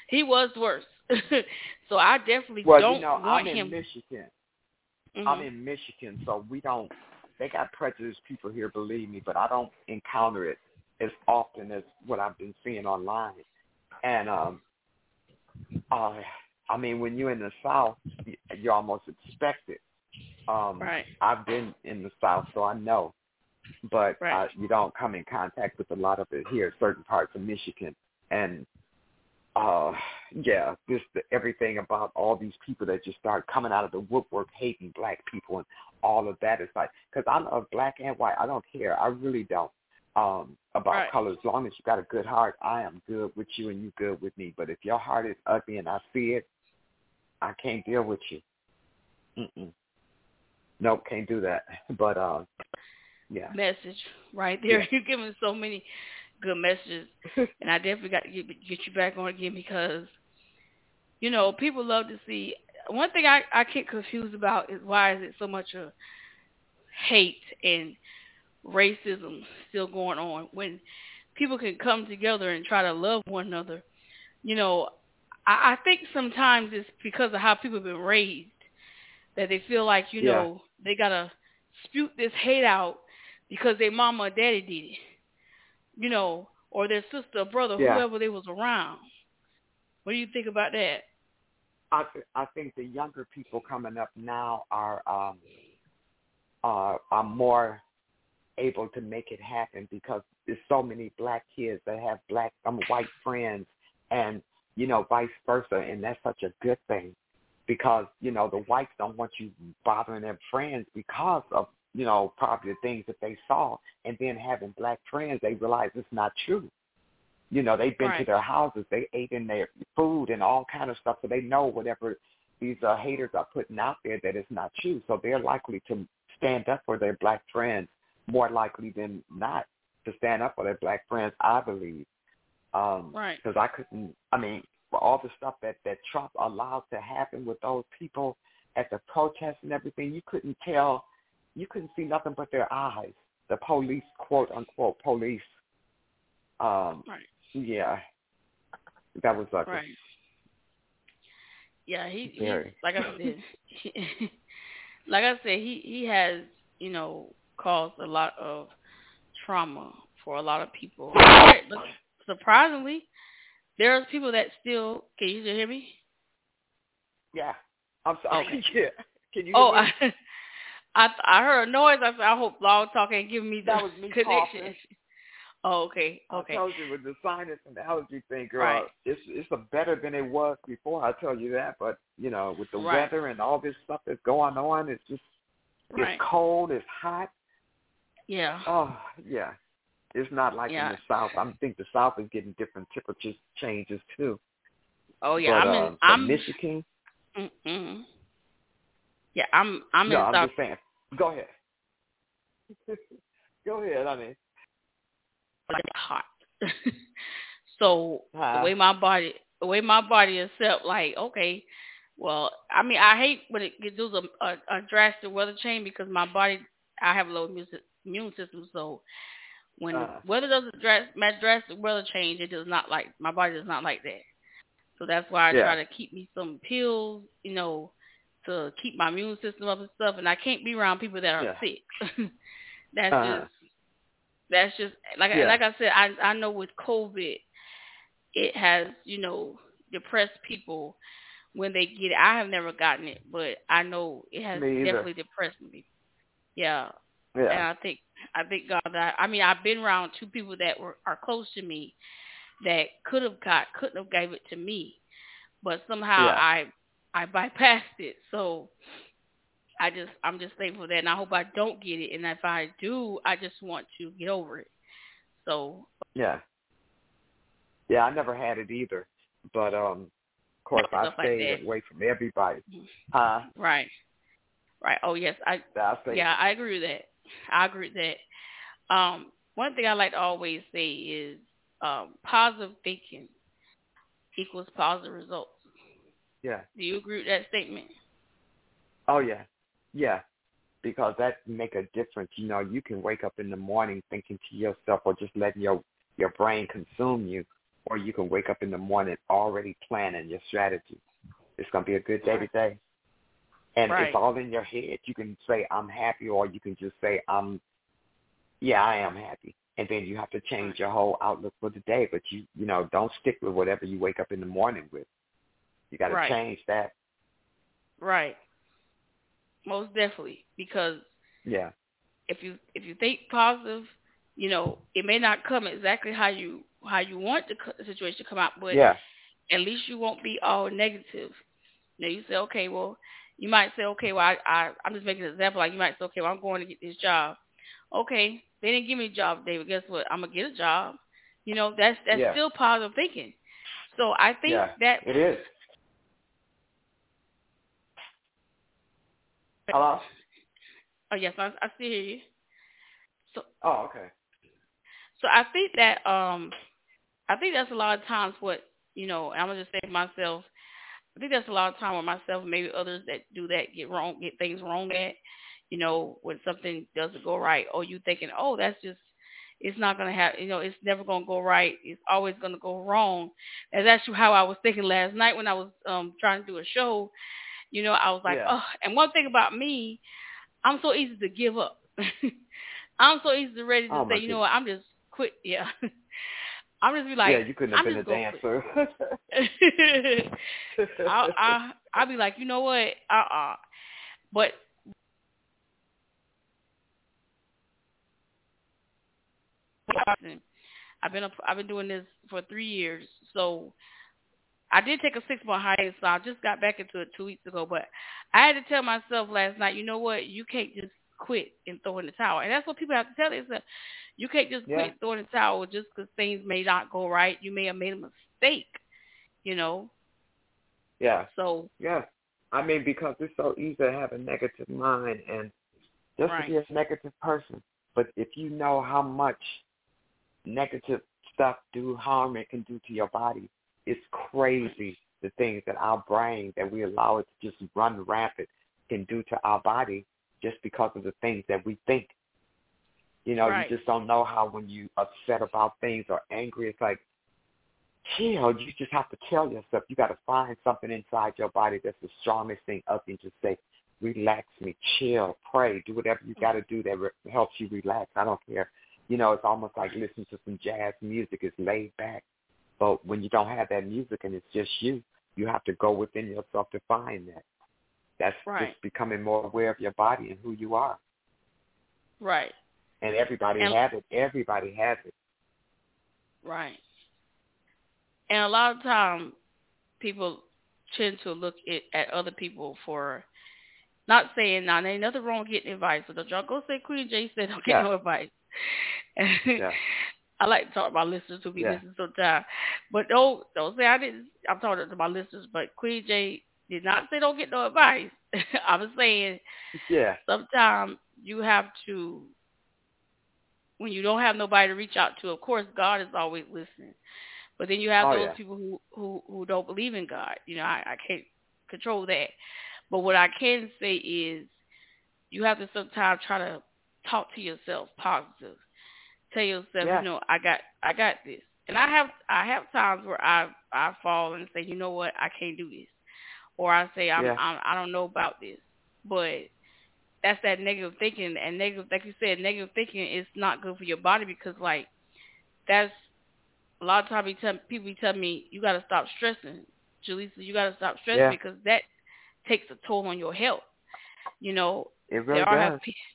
So I definitely don't want him. Michigan. I'm in Michigan, so they got prejudiced people here, believe me, but I don't encounter it as often as what I've been seeing online. And, I mean, when you're in the South, you almost expect it. I've been in the South, so I know. but right. you don't come in contact with a lot of it here, certain parts of Michigan. And, everything about all these people that just start coming out of the woodwork hating black people and all of that is like, because I love black and white. I don't care. I really don't. About color. As long as you got a good heart, I am good with you and you good with me. But if your heart is ugly and I see it, I can't deal with you. Nope, can't do that. But, Message right there. Yeah. You're giving so many good messages. And I definitely got to get you back on again because, people love to see. One thing I get confused about is why is it so much of hate and racism still going on when people can come together and try to love one another. I think sometimes it's because of how people have been raised that they feel like, they got to spew this hate out because their mama or daddy did it, or their sister or brother, whoever they was around. What do you think about that? I think the younger people coming up now are more able to make it happen because there's so many black kids that have white friends and, vice versa. And that's such a good thing because, the whites don't want you bothering their friends because of, probably the things that they saw. And then having black friends, they realize it's not true. They've been to their houses, they ate in their food and all kind of stuff. So they know whatever these haters are putting out there that it's not true. So they're likely to stand up for their black friends more likely than not to stand up for their black friends, I believe. Because all the stuff that Trump allowed to happen with those people at the protests and everything, you couldn't see nothing but their eyes. The police, quote unquote, police. Yeah, that was ugly. Right. Yeah, he like I said, he has, caused a lot of trauma for a lot of people. But surprisingly, there are people that still. Can you still hear me? Yeah, I'm sorry. Okay. Yeah. Can you hear me? I heard a noise. I said, I hope Blog Talk ain't giving me the that was me connection. Coughing. Oh, okay. I told you with the sinus and the allergy thing, girl, right. it's better than it was before. I tell you that. But with the weather and all this stuff that's going on, it's just it's cold, it's hot. Yeah. Oh, yeah. It's not like in the South. I think the South is getting different temperature changes too. Oh yeah, but, I'm Michigan. Yeah, I'm in I'm South. just saying. Go ahead. Go ahead, honey. Like hot. So the way my body is set, like, okay, well, I hate when it does a drastic weather change because my body, I have a low immune system, so when weather does a drastic weather change, it does not like, my body does not like that. So that's why I try to keep me some pills, to keep my immune system up and stuff, and I can't be around people that are sick. That's just like I said, I know with COVID, it has, depressed people when they get it. I have never gotten it, but I know it has definitely depressed me. Yeah. And I think God that I've been around two people that are close to me that couldn't have gave it to me, but somehow I bypassed it. So I'm just thankful for that, and I hope I don't get it. And if I do, I just want to get over it. So yeah, I never had it either, but of course I stayed away from everybody. Right. Oh yes, I agree with that. One thing I like to always say is positive thinking equals positive results. Yeah. Do you agree with that statement? Oh yeah. Yeah, because that make a difference. You can wake up in the morning thinking to yourself or just letting your brain consume you, or you can wake up in the morning already planning your strategy. It's going to be a good day today. And it's all in your head. You can say, I'm happy, or you can just say, I am happy. And then you have to change your whole outlook for the day. But you don't stick with whatever you wake up in the morning with. You got to change that. Right. Most definitely, because if you think positive, it may not come exactly how you want the situation to come out, but Yeah. at least you won't be all negative. You say, okay, well, you might say, okay, well, I'm just making an example. Like you might say, okay, well, I'm going to get this job. Okay, they didn't give me a job, David. Guess what? I'm gonna get a job. That's Yeah. still positive thinking. So I think Yeah. that. It is. Hello? Oh yes, I still hear you. So Oh, okay. so I think that that's a lot of times what I'm gonna just say to myself. I think that's a lot of time with myself and maybe others that do that get things wrong at, when something doesn't go right, or you thinking, oh, that's just, it's not going to have, it's never going to go right. It's always going to go wrong. And that's how I was thinking last night when I was trying to do a show. I was like, Yeah. oh, and one thing about me, I'm so easy to give up. I'm so easy to ready to say, you know what, I'm just quit. Yeah. I'm just be like, yeah, you couldn't have I'm been a just dancer. I'll be like, you know what? But I've been doing this for 3 years, so I did take a 6-month hiatus. So I just got back into it 2 weeks ago. But I had to tell myself last night, you know what? You can't just quit and throw in the towel. And that's what people have to tell themselves. You can't just quit and throw in the towel just because things may not go right. You may have made a mistake, Yeah. So. Yeah. I mean, because it's so easy to have a negative mind and just to be a negative person. But if you know how much negative stuff harm it can do to your body, it's crazy the things that our brain, that we allow it to just run rampant, can do to our body just because of the things that we think. You just don't know how when you upset about things or angry, it's like, chill. You just have to tell yourself, you got to find something inside your body that's the strongest thing up and just say, relax me, chill, pray, do whatever you got to do that helps you relax. I don't care. It's almost like listening to some jazz music. It's laid back. But when you don't have that music and it's just you have to go within yourself to find that. That's just becoming more aware of your body and who you are. Right. And everybody has it. Everybody has it. Right. And a lot of time, people tend to look at other people for not saying, now, there ain't nothing wrong with getting advice. So don't y'all go say Queen J said don't get no advice. Yeah. I like to talk to my listeners who be listening sometimes. But don't say I didn't. I'm talking to my listeners, but Queen J did not say don't get no advice. I was saying sometimes you have to, when you don't have nobody to reach out to, of course, God is always listening. But then you have those people who don't believe in God. I can't control that. But what I can say is you have to sometimes try to talk to yourself positive. Tell yourself, I got this. And I have times where I fall and say, you know what, I can't do this. Or I say I don't know about this. But that's that negative thinking, and negative, like you said, negative thinking is not good for your body because that's a lot of times people tell me, you got to stop stressing. Jaleesa, you got to stop stressing because that takes a toll on your health. It really does.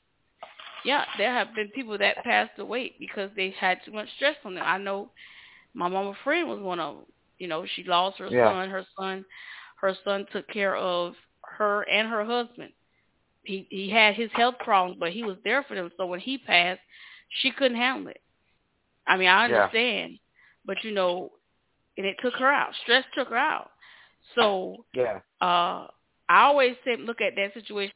There have been people that passed away because they had too much stress on them. I know my mama friend was one of them. She lost her son. Her son took care of her and her husband. He had his health problems, but he was there for them. So when he passed, she couldn't handle it. I mean, I understand. But, and it took her out. Stress took her out. So I always say look at that situation.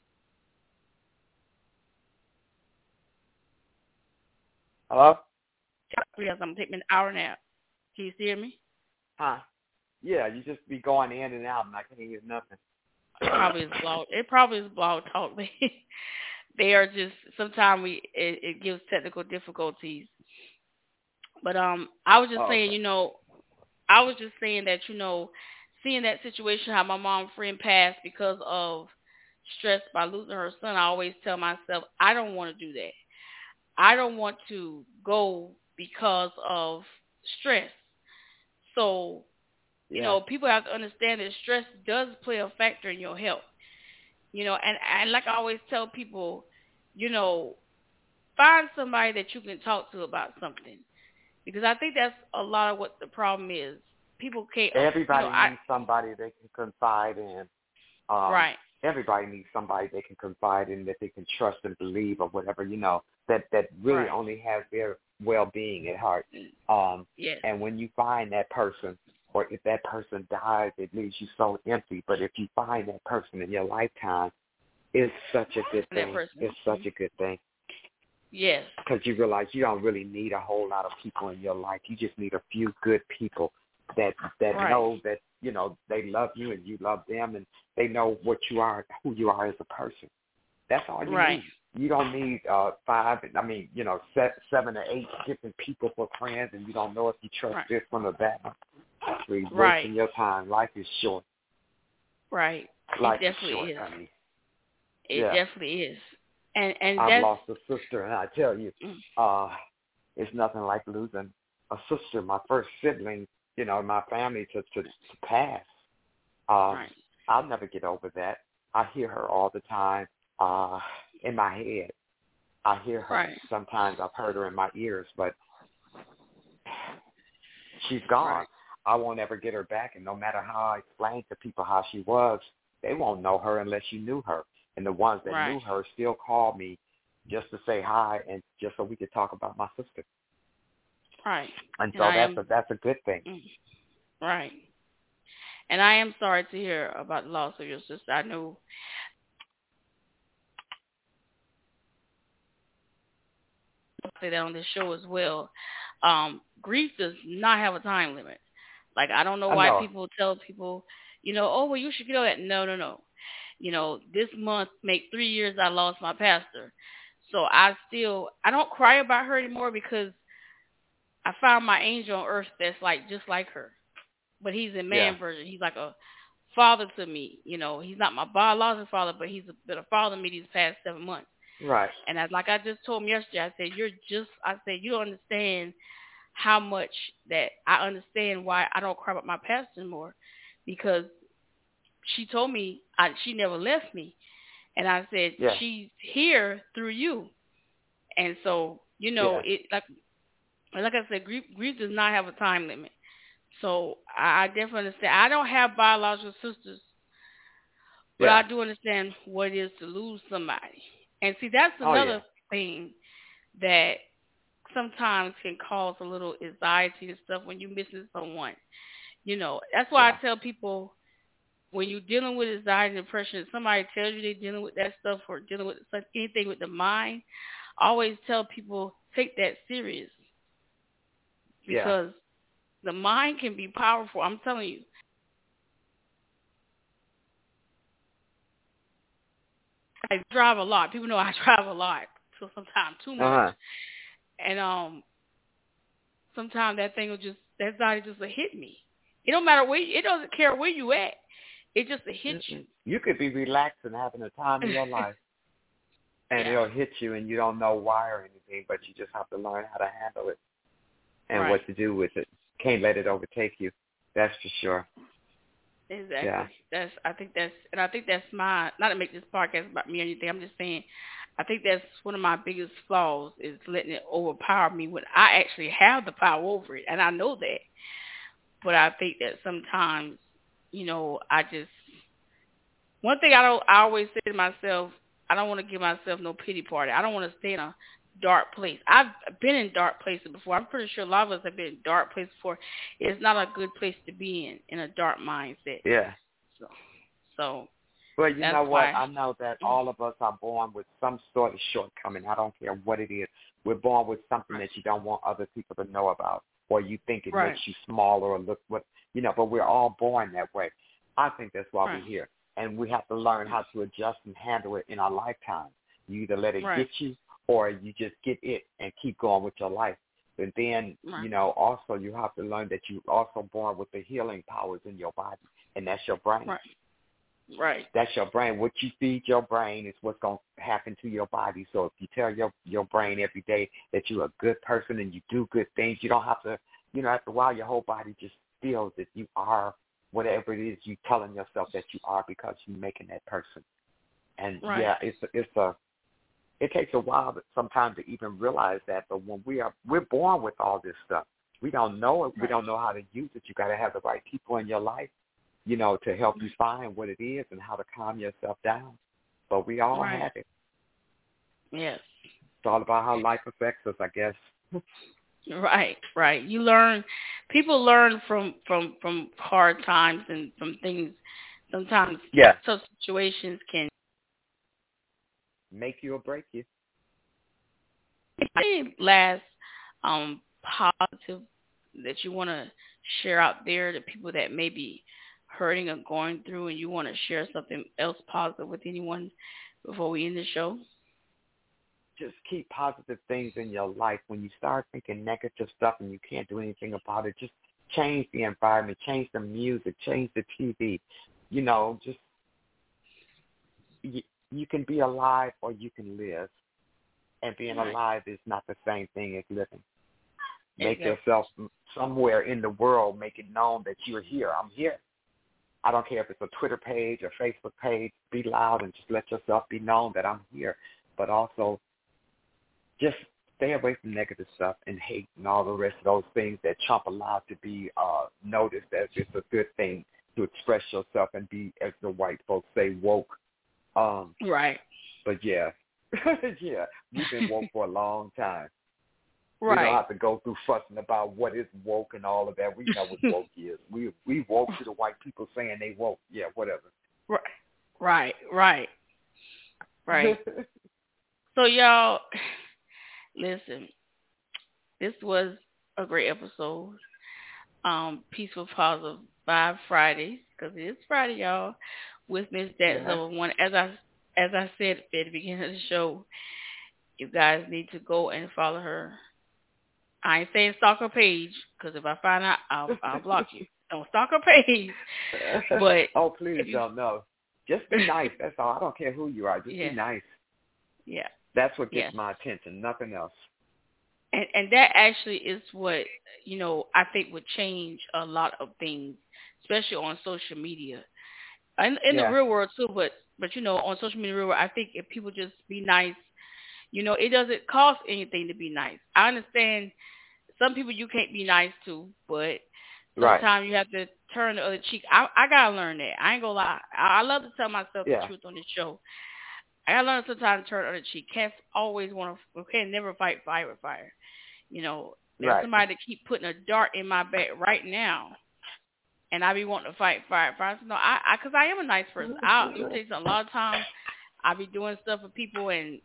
Hello? Yes, I'm going to take me an hour nap. Can you hear me? Huh? Yeah, you just be going in and out, and I can't hear nothing. It probably is blog talk. They are just, sometimes it gives technical difficulties. But I was just saying, I was just saying that, seeing that situation, how my mom friend passed because of stress by losing her son, I always tell myself, I don't want to do that. I don't want to go because of stress. So, people have to understand that stress does play a factor in your health. And like I always tell people, find somebody that you can talk to about something, because I think that's a lot of what the problem is. People can't. Everybody needs somebody they can confide in. Right. Everybody needs somebody they can confide in, that they can trust and believe, or whatever, that really only has their well-being at heart. Yes. And when you find that person, or if that person dies, it leaves you so empty. But if you find that person in your lifetime, it's such a good thing. It's such a good thing. Yes. Because you realize you don't really need a whole lot of people in your life. You just need a few good people that know that, they love you and you love them, and they know what you are, who you are as a person. That's all you need. You don't need 7 or 8 different people for friends, and you don't know if you trust this one or that one. Actually, wasting your time. Life is short. Right. Life it definitely is short, is. honey. It definitely is. And I've lost a sister, and I tell you, it's nothing like losing a sister, my first sibling, in my family to pass. I'll never get over that. I hear her all the time in my head. I hear her. Sometimes I've heard her in my ears, but she's gone. I won't ever get her back, and no matter how I explain to people how she was, they won't know her unless you knew her. And the ones that knew her still call me just to say hi and just so we could talk about my sister. Right. And so that's a good thing. Right. And I am sorry to hear about the loss of your sister. I know I'll say that on this show as well. Grief does not have a time limit. Like, I don't know why people tell people, oh, well, you should get over that. No. This month make 3 years I lost my pastor. So I don't cry about her anymore, because I found my angel on earth that's just like her. But he's a man version. He's like a father to me. He's not my biological father, but he's been a father to me these past 7 months. Right. And like I just told him yesterday, I said, you don't understand how much that I understand why I don't cry about my pastor anymore, because she told me she never left me. And I said, she's here through you. And so, it like I said, grief does not have a time limit. So I definitely understand. I don't have biological sisters, but I do understand what it is to lose somebody. And see, that's another thing that sometimes can cause a little anxiety and stuff when you're missing someone. That's why I tell people, when you're dealing with anxiety and depression, if somebody tells you they're dealing with that stuff or dealing with anything with the mind, I always tell people, take that serious. Because the mind can be powerful. I'm telling you. I drive a lot. People know I drive a lot. So sometimes too much. And sometimes that anxiety just will hit me. It don't matter it doesn't care where you at. It just hits you. You could be relaxed and having a time of your life, and it'll hit you, and you don't know why or anything, but you just have to learn how to handle it and what to do with it. Can't let it overtake you. That's for sure. Exactly. Yeah. I think that's my, not to make this podcast about me or anything. I'm just saying, I think that's one of my biggest flaws, is letting it overpower me when I actually have the power over it, and I know that. But I think that sometimes, one thing I always say to myself, I don't want to give myself no pity party. I don't want to stay in a dark place. I've been in dark places before. I'm pretty sure a lot of us have been in dark places before. It's not a good place to be in a dark mindset. Yeah. So. Well, you know what? I know that all of us are born with some sort of shortcoming. I don't care what it is. We're born with something that you don't want other people to know about, or you think it makes you smaller, or look what, but we're all born that way. I think that's why we're here. And we have to learn how to adjust and handle it in our lifetime. You either let it get you, or you just get it and keep going with your life. And then, also you have to learn that you're also born with the healing powers in your body, and that's your brain. Right. That's your brain. What you feed your brain is what's going to happen to your body. So if you tell your brain every day that you're a good person and you do good things, you don't have to, after a while your whole body just feels that you are whatever it is you're telling yourself that you are, because you're making that person. And it's it takes a while sometimes to even realize that. But when we're born with all this stuff, we don't know it. We don't know how to use it. You got to have the right people in your life, to help you find what it is and how to calm yourself down. But we all have it. Yes. It's all about how life affects us, I guess. Right. People learn from hard times and from things. Sometimes tough situations can make you or break you. Any last positive that you want to share out there to people that may be hurting or going through, and you want to share something else positive with anyone before we end the show? Just keep positive things in your life. When you start thinking negative stuff and you can't do anything about it, just change the environment, change the music, change the TV. Just you can be alive or you can live. And being alive is not the same thing as living. Make yourself somewhere in the world, make it known that you're here. I'm here. I don't care if it's a Twitter page or Facebook page. Be loud and just let yourself be known that I'm here. But also, just stay away from negative stuff and hate and all the rest of those things that Trump allowed to be noticed as just a good thing to express yourself and be, as the white folks say, woke. Right. But yeah, we've been woke for a long time. Right. We don't have to go through fussing about what is woke and all of that. We know what woke is. We woke to the white people saying they woke. Yeah, whatever. Right. So y'all, listen, this was a great episode. Peaceful Positive Vibe Fridays, because it is Friday, y'all, with Miss Datzilla One. As I said at the beginning of the show, you guys need to go and follow her. I ain't saying stalk her page, because if I find out, I'll block you. Don't stalk her page. But please don't. No. Just be nice. That's all. I don't care who you are. Just be nice. Yeah. That's what gets my attention. Nothing else. And that actually is what, I think would change a lot of things, especially on social media. In the real world too, but on social media, real world, I think if people just be nice, it doesn't cost anything to be nice. I understand some people you can't be nice to, but sometimes you have to turn the other cheek. I gotta learn that. I ain't gonna lie. I love to tell myself the truth on this show. I gotta learn sometimes to turn the other cheek. Can't always can't never fight fire with fire. There's somebody that keep putting a dart in my back right now, and I be wanting to fight fire. No, because I am a nice person. It takes a lot of times. I be doing stuff for people and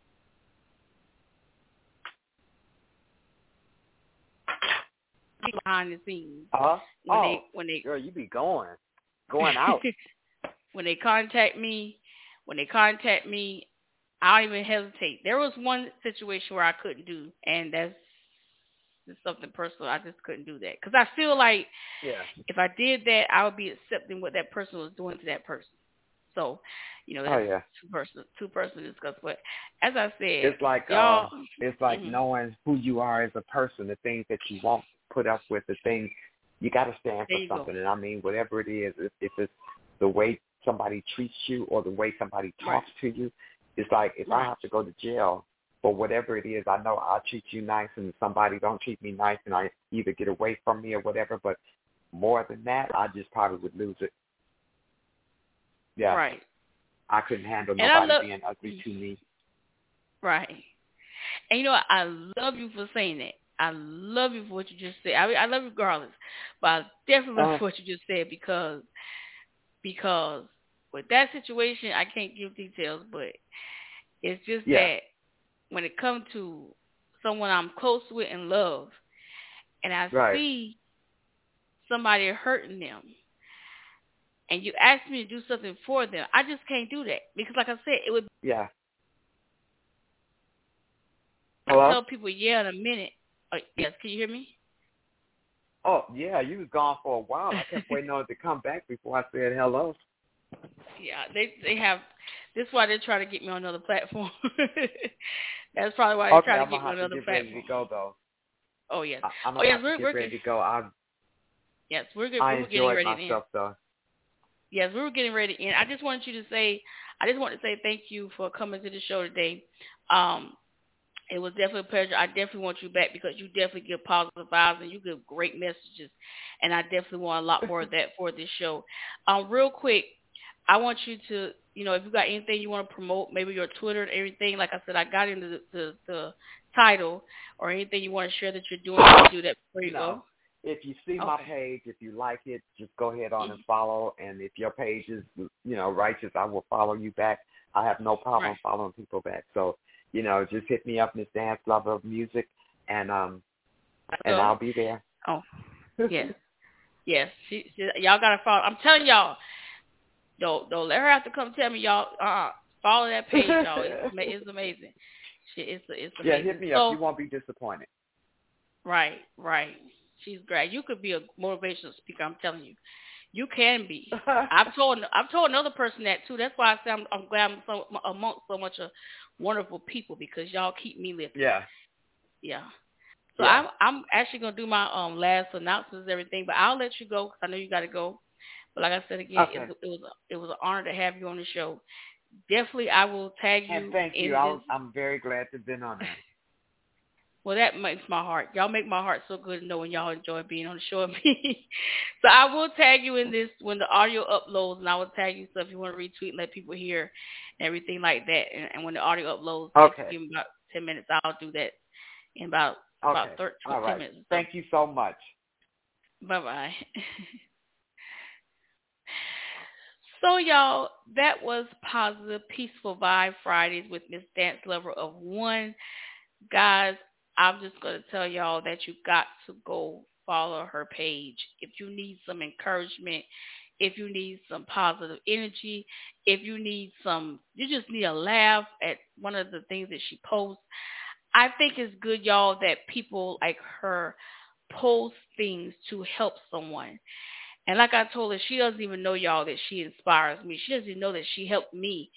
behind the scenes. When they girl, you be going out. when they contact me, I don't even hesitate. There was one situation where I couldn't do, and that's just something personal. I just couldn't do that because I feel like if I did that, I would be accepting what that person was doing to that person. So, that's too personal to discuss. But as I said, it's like y'all, it's like knowing who you are as a person, the things that you won't put up with, the things you got to stand for something. And I mean, whatever it is, if it's the way somebody treats you or the way somebody talks to you, it's like if I have to go to jail for whatever it is, I know I'll treat you nice, and somebody don't treat me nice, and I either get away from me or whatever. But more than that, I just probably would lose it. Yeah. Right. I couldn't handle nobody being ugly to me. Right. And I love you for saying that. I love you for what you just said. I love you regardless. But I definitely love what you just said because with that situation, I can't give details, but it's just that when it comes to someone I'm close with and love, and I see somebody hurting them, and you ask me to do something for them, I just can't do that. Because like I said, it would Hello? tell people, in a minute. Yes, can you hear me? Oh, yeah, you was gone for a while. I kept waiting on it to come back before I said hello. Yeah, they have. This is why they're trying to get me on another platform. That's probably why they're trying to get me on another platform. Ready to go, though. Oh, yes. We're ready to go. Yes, we're good. I we're getting enjoyed ready myself, though. Yes, we were getting ready to end. I just want to say thank you for coming to the show today. Um, it was definitely a pleasure. I definitely want you back because you definitely give positive vibes and you give great messages. And I definitely want a lot more of that for this show. Real quick, I want you to, if you got anything you want to promote, maybe your Twitter and everything. Like I said, I got into the title or anything you want to share that you're doing. You can do that before you go. If you see my Okay. page, if you like it, just go ahead on and follow. And if your page is, righteous, I will follow you back. I have no problem Right. following people back. So, just hit me up, Miss Dance Lover of Music, and I'll be there. Oh, yes. Yes. Y'all got to follow. I'm telling y'all, don't let her have to come tell me y'all. Follow that page, y'all. It's amazing. It's amazing. Yeah, hit me up. You won't be disappointed. Right. She's great. You could be a motivational speaker. I'm telling you, you can be. I've told another person that too. That's why I say I'm glad I'm amongst so much of wonderful people because y'all keep me lifted. Yeah. So yeah. I'm actually gonna do my last announcements and everything, but I'll let you go because I know you got to go. But like I said again, Okay. it was an honor to have you on the show. Definitely, I will tag you. And thank you. I'm very glad to have been on there. Well, that makes my heart. Y'all make my heart so good knowing y'all enjoy being on the show with me. So I will tag you in this when the audio uploads, and I will tag you so if you want to retweet and let people hear and everything like that. And when the audio uploads, give me about 10 minutes. I'll do that in about 10 minutes. Thank you so much. Bye-bye. So, y'all, that was Positive Peaceful Vibe Fridays with Miss Dance Lover of One. Guys, I'm just going to tell y'all that you got to go follow her page. If you need some encouragement, if you need some positive energy, if you just need a laugh at one of the things that she posts, I think it's good, y'all, that people like her post things to help someone. And like I told her, she doesn't even know, y'all, that she inspires me. She doesn't even know that she helped me.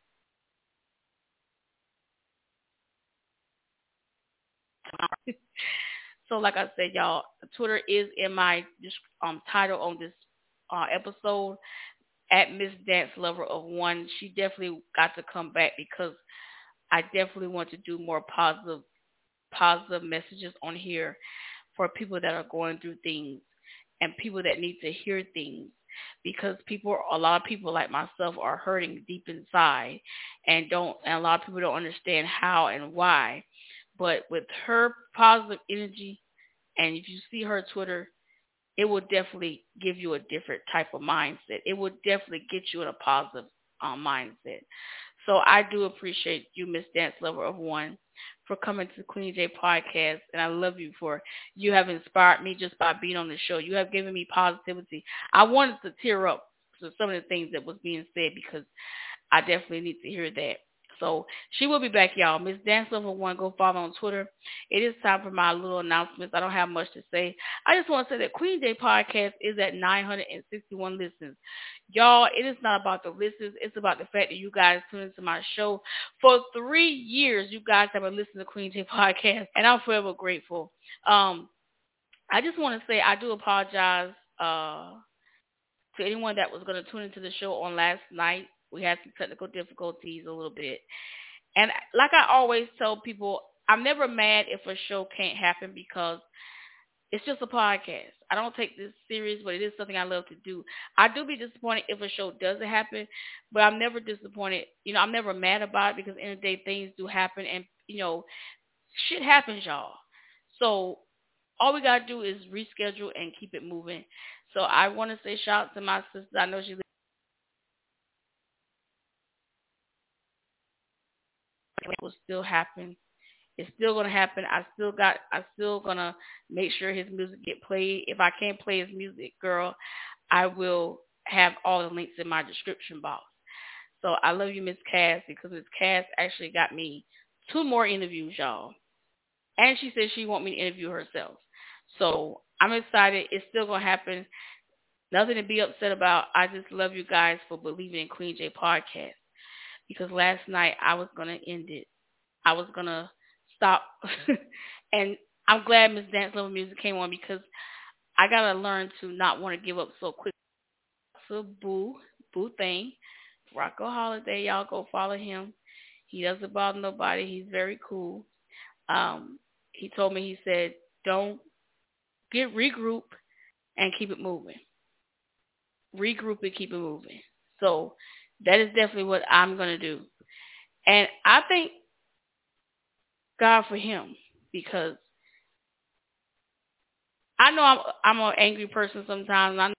So like I said, y'all, Twitter is in my title on this episode at Miss Dance Lover of One. She definitely got to come back because I definitely want to do more positive messages on here for people that are going through things and people that need to hear things, because a lot of people like myself are hurting deep inside and a lot of people don't understand how and why. But with her positive energy, and if you see her Twitter, it will definitely give you a different type of mindset. It will definitely get you in a positive mindset. So I do appreciate you, Miss Dance Lover of One, for coming to the Queen J podcast, and I love you for you have inspired me just by being on the show. You have given me positivity. I wanted to tear up to some of the things that was being said because I definitely need to hear that. So she will be back, y'all. Miss Dance Lover One, go follow on Twitter. It is time for my little announcements. I don't have much to say. I just want to say that Queen J podcast is at 961 listens. Y'all, it is not about the listens. It's about the fact that you guys tune into my show. For 3 years, you guys have been listening to Queen J podcast, and I'm forever grateful. I just want to say I do apologize to anyone that was going to tune into the show on last night. We had some technical difficulties a little bit. And like I always tell people, I'm never mad if a show can't happen because it's just a podcast. I don't take this serious, but it is something I love to do. I do be disappointed if a show doesn't happen, but I'm never disappointed. I'm never mad about it because at the end of the day, things do happen and, shit happens, y'all. So all we got to do is reschedule and keep it moving. So I want to say shout out to my sister. I know she will still happen. It's still gonna happen. I still gonna make sure his music get played. If I can't play his music, girl, I will have all the links in my description box. So I love you, Miss Cass, because Miss Cass actually got me 2 more interviews, y'all. And she said she want me to interview herself. So I'm excited. It's still gonna happen. Nothing to be upset about. I just love you guys for believing in Queen J podcast. Because last night I was going to end it. I was going to stop. And I'm glad Miss Dance Lover Music came on because I got to learn to not want to give up so quick. to Boo Thing, Rocco Holiday. Y'all go follow him. He doesn't bother nobody. He's very cool. He told me, he said, don't regroup and keep it moving. Regroup and keep it moving. So that is definitely what I'm going to do. And I thank God for him, because I know I'm an angry person sometimes. And I know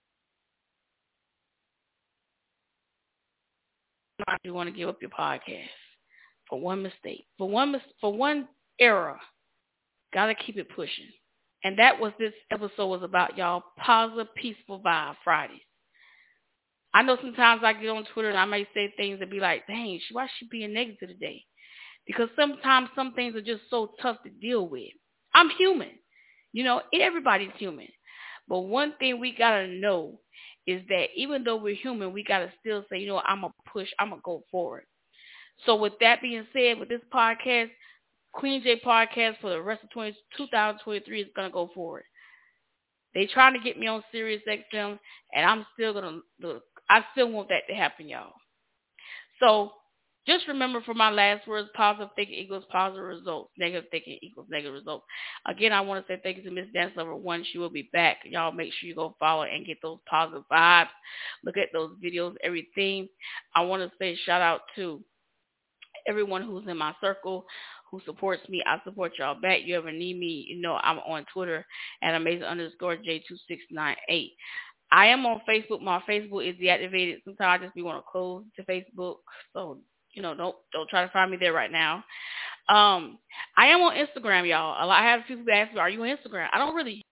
you want to give up your podcast for one mistake, for one error. Gotta keep it pushing. And that was this episode was about, y'all. Positive, peaceful vibe Fridays. I know sometimes I get on Twitter and I may say things and be like, dang, why is she being negative today? Because sometimes some things are just so tough to deal with. I'm human. Everybody's human. But one thing we got to know is that even though we're human, we got to still say, I'm going to push, I'm going to go forward. So with that being said, with this podcast, Queen J Podcast for the rest of 2023 is going to go forward. They trying to get me on Sirius XM, and I'm still going to, I still want that to happen, y'all. So just remember, for my last words, positive thinking equals positive results. Negative thinking equals negative results. Again, I want to say thank you to Miss Dance Lover 1. She will be back. Y'all make sure you go follow and get those positive vibes. Look at those videos, everything. I want to say shout out to everyone who's in my circle, who supports me. I support y'all back. You ever need me, I'm on Twitter at amazing_J2698. I am on Facebook. My Facebook is deactivated. Sometimes I just be want to close to Facebook. So, don't try to find me there right now. I am on Instagram, y'all. I have a few people ask me, are you on Instagram? I don't really.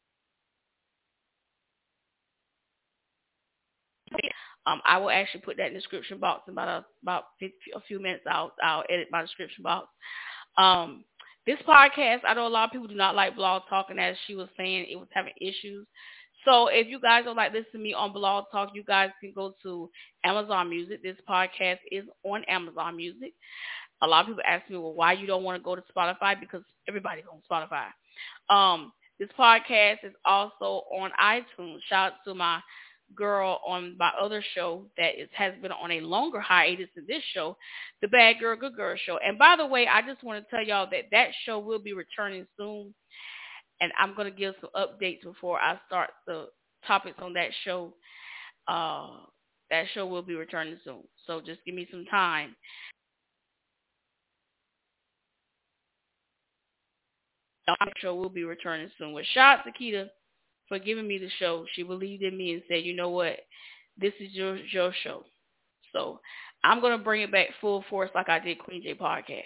I will actually put that in the description box in about a few minutes. I'll edit my description box. This podcast, I know a lot of people do not like Blog Talk, and as she was saying, it was having issues. So if you guys don't like listening to me on Blog Talk, you guys can go to Amazon Music. This podcast is on Amazon Music. A lot of people ask me, well, why you don't want to go to Spotify? Because everybody's on Spotify. This podcast is also on iTunes. Shout out to my girl on my other show that has been on a longer hiatus than this show, the Bad Girl, Good Girl show. And by the way, I just want to tell y'all that show will be returning soon. And I'm going to give some updates before I start the topics on that show. That show will be returning soon. So just give me some time. That show will be returning soon. Well, shout out to Keita for giving me the show. She believed in me and said, you know what? This is your show. So I'm going to bring it back full force like I did Queen J Podcast.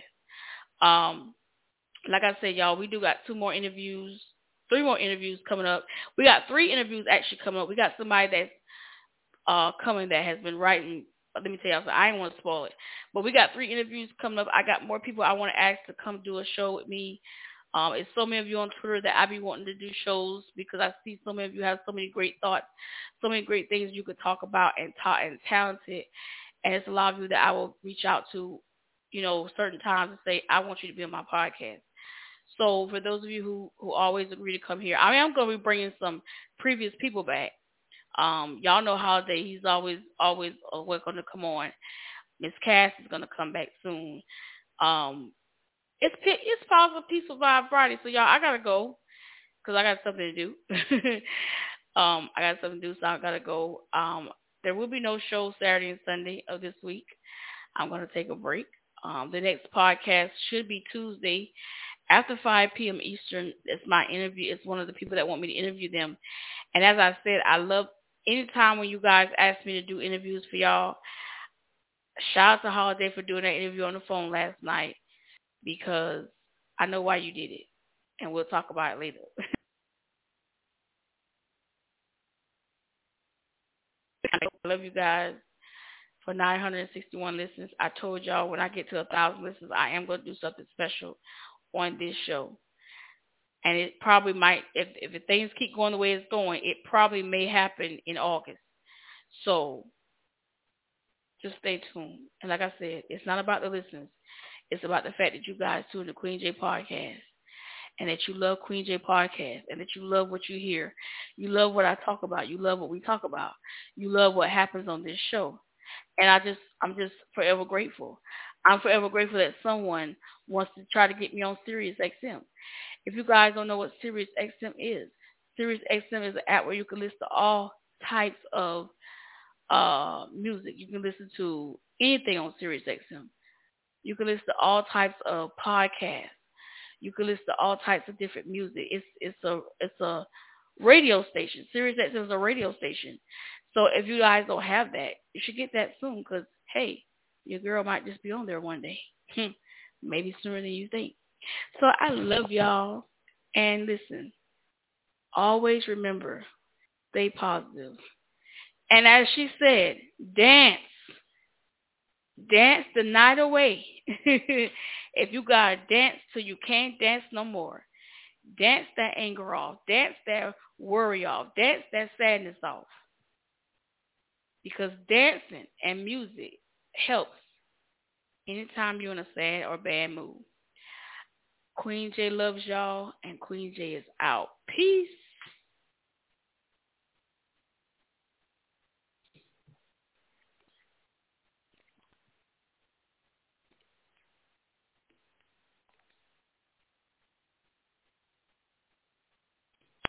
Like I said, y'all, we do got 3 more interviews coming up. We got 3 interviews actually coming up. We got somebody that's coming that has been writing. Let me tell y'all something. I ain't want to spoil it. But we got 3 interviews coming up. I got more people I want to ask to come do a show with me. It's so many of you on Twitter that I be wanting to do shows, because I see so many of you have so many great thoughts, so many great things you could talk about and talented. And it's a lot of you that I will reach out to, certain times and say, I want you to be on my podcast. So for those of you who always agree to come here, I'm going to be bringing some previous people back. Y'all know Holiday. He's always welcome to come on. Miss Cass is going to come back soon. It's Positive Peaceful Vibe Friday. So y'all, I got to go because I got something to do. I got something to do, so I got to go. There will be no show Saturday and Sunday of this week. I'm going to take a break. The next podcast should be Tuesday after 5 p.m. Eastern. It's my interview. It's one of the people that want me to interview them. And as I said, I love anytime when you guys ask me to do interviews for y'all. Shout out to Holiday for doing that interview on the phone last night, because I know why you did it. And we'll talk about it later. I love you guys for 961 listens. I told y'all when I get to 1,000 listens, I am going to do something special on this show. And it probably might, if things keep going the way it's going, it probably may happen in August. So just stay tuned. And like I said, it's not about the listeners. It's about the fact that you guys tune the Queen J Podcast. and that you love Queen J podcast, and that you love what you hear. You love what I talk about. You love what we talk about. You love what happens on this show. And I'm just forever grateful. I'm forever grateful that someone wants to try to get me on Sirius XM. If you guys don't know what Sirius XM is, Sirius XM is an app where you can listen to all types of music. You can listen to anything on Sirius XM. You can listen to all types of podcasts. You can listen to all types of different music. It's a radio station. Sirius XM is a radio station. So if you guys don't have that, you should get that soon because, hey, your girl might just be on there one day. Maybe sooner than you think. So I love y'all. And listen, always remember, stay positive. And as she said, dance. Dance the night away. If you got to dance till you can't dance no more. Dance that anger off. Dance that worry off. Dance that sadness off. Because dancing and music helps anytime you're in a sad or bad mood. Queen J loves y'all, and Queen J is out. Peace.